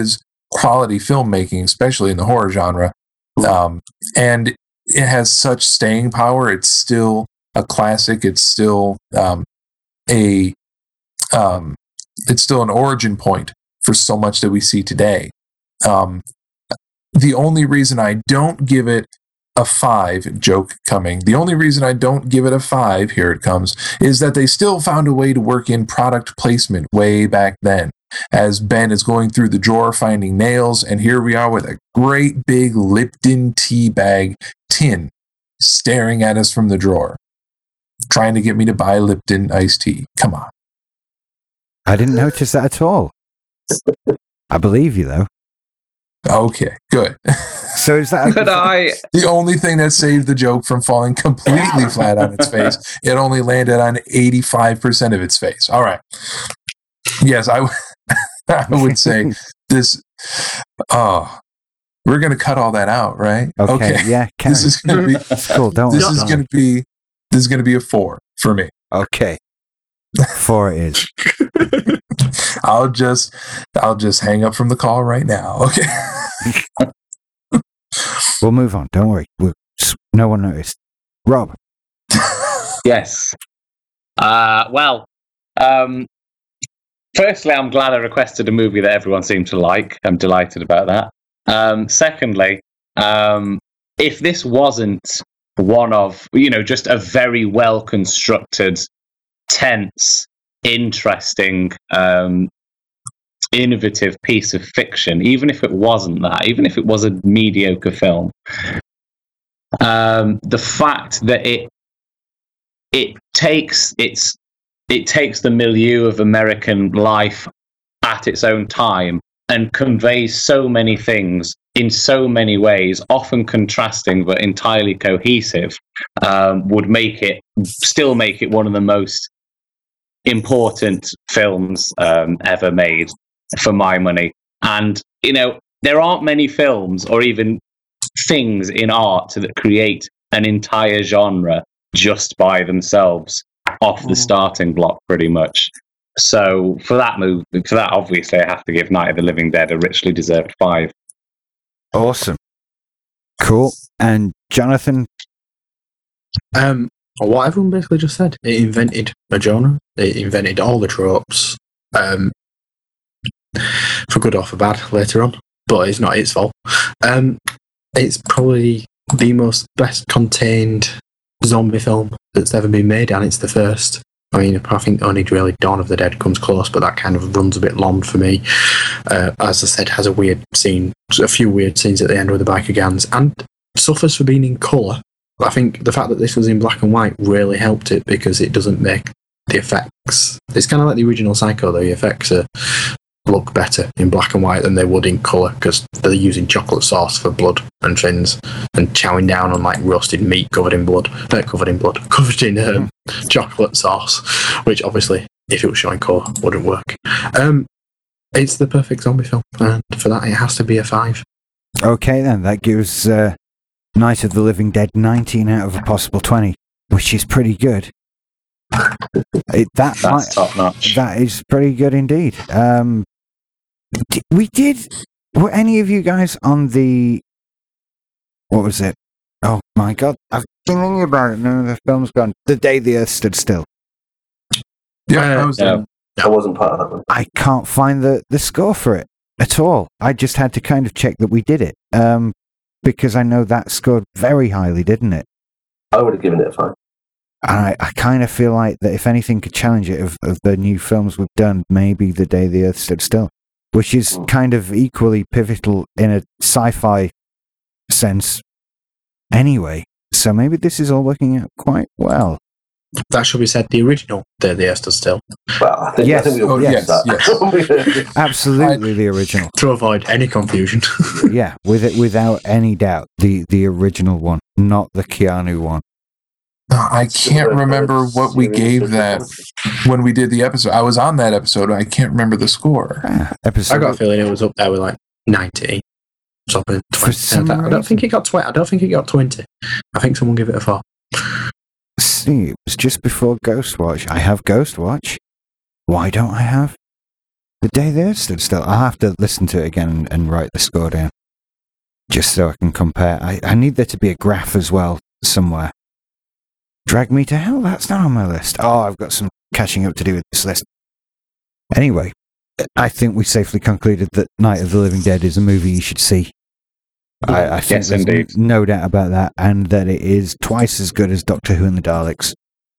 quality filmmaking, especially in the horror genre. Um, and it has such staying power. It's still a classic. It's still um, a um, it's still an origin point for so much that we see today. Um, the only reason I don't give it a five, joke coming, the only reason I don't give it a five, here it comes, is that they still found a way to work in product placement way back then. As Ben is going through the drawer finding nails, and here we are with a great big Lipton tea bag tin staring at us from the drawer, trying to get me to buy Lipton iced tea. Come on. I didn't notice that at all. I believe you, though. Okay, good. So is that... But I... The only thing that saved the joke from falling completely flat on its face, it only landed on eighty-five percent of its face. All right. Yes, I, w- I would say this... Oh, we're going to cut all that out, right? Okay, okay. yeah. Can This is going to be... That's cool. Don't This is going to be... This is going to be a four for me. Okay. Four it is. I'll just I'll just hang up from the call right now. Okay. We'll move on. Don't worry. We'll, no one noticed. Rob. Yes. Uh, well, um, firstly, I'm glad I requested a movie that everyone seemed to like. I'm delighted about that. Um, secondly, um, if this wasn't one of, you know, just a very well constructed, tense, interesting, um, innovative piece of fiction, even if it wasn't that, even if it was a mediocre film, um, the fact that it it takes its it takes the milieu of American life at its own time and conveys so many things in so many ways, often contrasting but entirely cohesive, um, would make it still make it one of the most important films um, ever made, for my money. And, you know, there aren't many films or even things in art that create an entire genre just by themselves off the starting block, pretty much. So for that move, for that, obviously, I have to give Night of the Living Dead a richly deserved five. Awesome. Cool. And Jonathan? Um, what everyone basically just said. It invented a genre. It invented all the tropes. Um, for good or for bad later on, but it's not its fault. Um, it's probably the most best contained zombie film that's ever been made, and it's the first. I mean, I think only really Dawn of the Dead comes close, but that kind of runs a bit long for me. Uh, as I said, has a weird scene, a few weird scenes at the end with the biker gangs, and suffers for being in colour. I think the fact that this was in black and white really helped it, because it doesn't make the effects. It's kind of like the original Psycho, though. The effects are look better in black and white than they would in colour, because they're using chocolate sauce for blood and things, and chowing down on like roasted meat covered in blood, uh, covered in blood, covered in um, chocolate sauce, which obviously, if it was showing colour, wouldn't work. Um, it's the perfect zombie film, and for that, it has to be a five. Okay, then that gives uh, Night of the Living Dead nineteen out of a possible twenty, which is pretty good. It, that That's might, top notch. That is pretty good indeed. Um, d- we did. Were any of you guys on the? What was it? Oh my god! I've been thinking about it. No, the film's gone. The Day the Earth Stood Still. Yeah, I was Yeah. I wasn't part of that one. I can't find the, the score for it at all. I just had to kind of check that we did it, um, because I know that scored very highly, didn't it? I would have given it a five. And I, I kind of feel like that if anything could challenge it of, of the new films we've done, maybe The Day the Earth Stood Still, which is kind of equally pivotal in a sci-fi sense anyway. So maybe this is all working out quite well. That should be said, the original, the, the Earth Stood Still. Well, I think, Yes. I think we all Oh, get yes, that. Absolutely the original. To avoid any confusion. Yeah, with it, without any doubt, the, the original one, not the Keanu one. I can't remember what we gave that when we did the episode. I was on that episode. I can't remember the score. Ah, episode. I got a feeling it was up there with like ninety something. For some I don't reason. think it got twenty. I don't think it got twenty. I think someone gave it a four. See, it was just before Ghostwatch. I have Ghostwatch. Why don't I have The Day the Earth Stood Still. I'll have to listen to it again and, and write the score down. Just so I can compare. I, I need there to be a graph as well somewhere. Drag Me to Hell? That's not on my list. Oh, I've got some catching up to do with this list. Anyway, I think we safely concluded that Night of the Living Dead is a movie you should see. I, I think Yes, there's indeed. no doubt about that, and that it is twice as good as Doctor Who and the Daleks.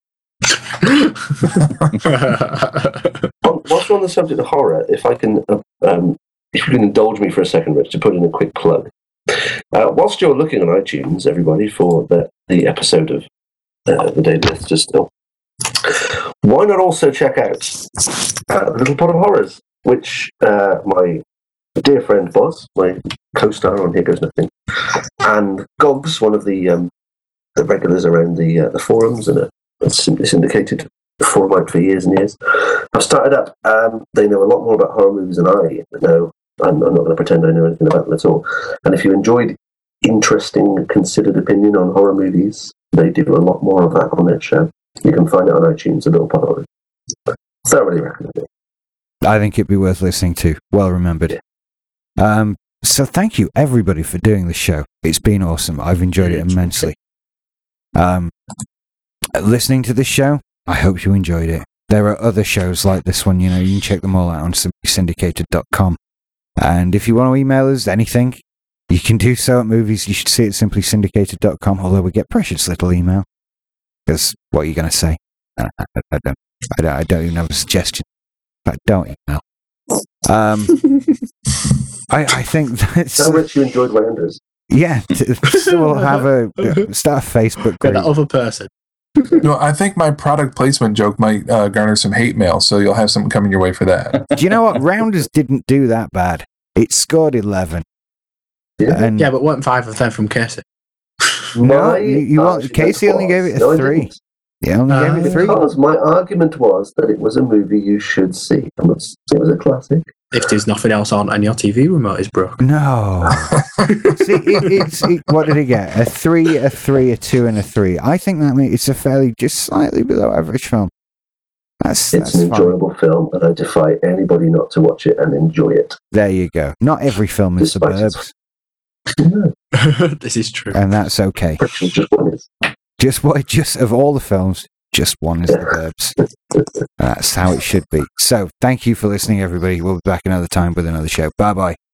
Um, whilst we're on the subject of horror, if I can, uh, um, if you can indulge me for a second, Rich, to put in a quick plug. Uh, whilst you're looking on iTunes, everybody, for the, the episode of uh, The Day the Earth Stood Still, why not also check out uh, Little Pot of Horrors, which uh, my dear friend Boz, my co-star on Here Goes Nothing, and Gogs, one of the, um, the regulars around the uh, the forums and a, a simply syndicated forumite for years and years, I've started up. Um, they know a lot more about horror movies than I know. I'm, I'm not going to pretend I know anything about them at all. And if you enjoyed interesting, considered opinion on horror movies, they do a lot more of that on their show. You can find it on iTunes, a little part of it. Thoroughly recommend it. I think it'd be worth listening to. Well remembered. Um, so thank you, everybody, for doing the show. It's been awesome. I've enjoyed it immensely. Um, listening to this show, I hope you enjoyed it. There are other shows like this one, you know, you can check them all out on simply syndicated dot com. And if you want to email us anything, you can do so at movies. You should see it at simply syndicated dot com, although we get precious little email. Because what are you going to say? I, I, I, don't, I, don't, I don't even have a suggestion. But don't email. Um, I, I think that's... How much you enjoyed Rounders. Yeah, t- so we'll have a... Start a Facebook Get group. that other person. No, I think my product placement joke might uh, garner some hate mail, so you'll have something coming your way for that. Do you know what? Rounders didn't do that bad. It scored eleven. Yeah. And Yeah, but weren't five of them from Casey? no, My you, you want, argument Casey only was- gave it a no, I three. didn't. He only Uh, gave it three. Because my argument was that it was a movie you should see. I must say it was a classic. If there's nothing else on and your T V remote is broken. No. See, it, it's it, what did he get? A three, a three, a two, and a three. I think that means it's a fairly, just slightly below average film. That's, It's that's an fine. enjoyable film, and I defy anybody not to watch it and enjoy it. There you go. Not every film is Despite Suburbs, Yeah, This is true. and that's okay. pretty much just one is. Just what, just of all the films, just one is Suburbs. That's how it should be. So, thank you for listening, everybody. We'll be back another time with another show. Bye bye.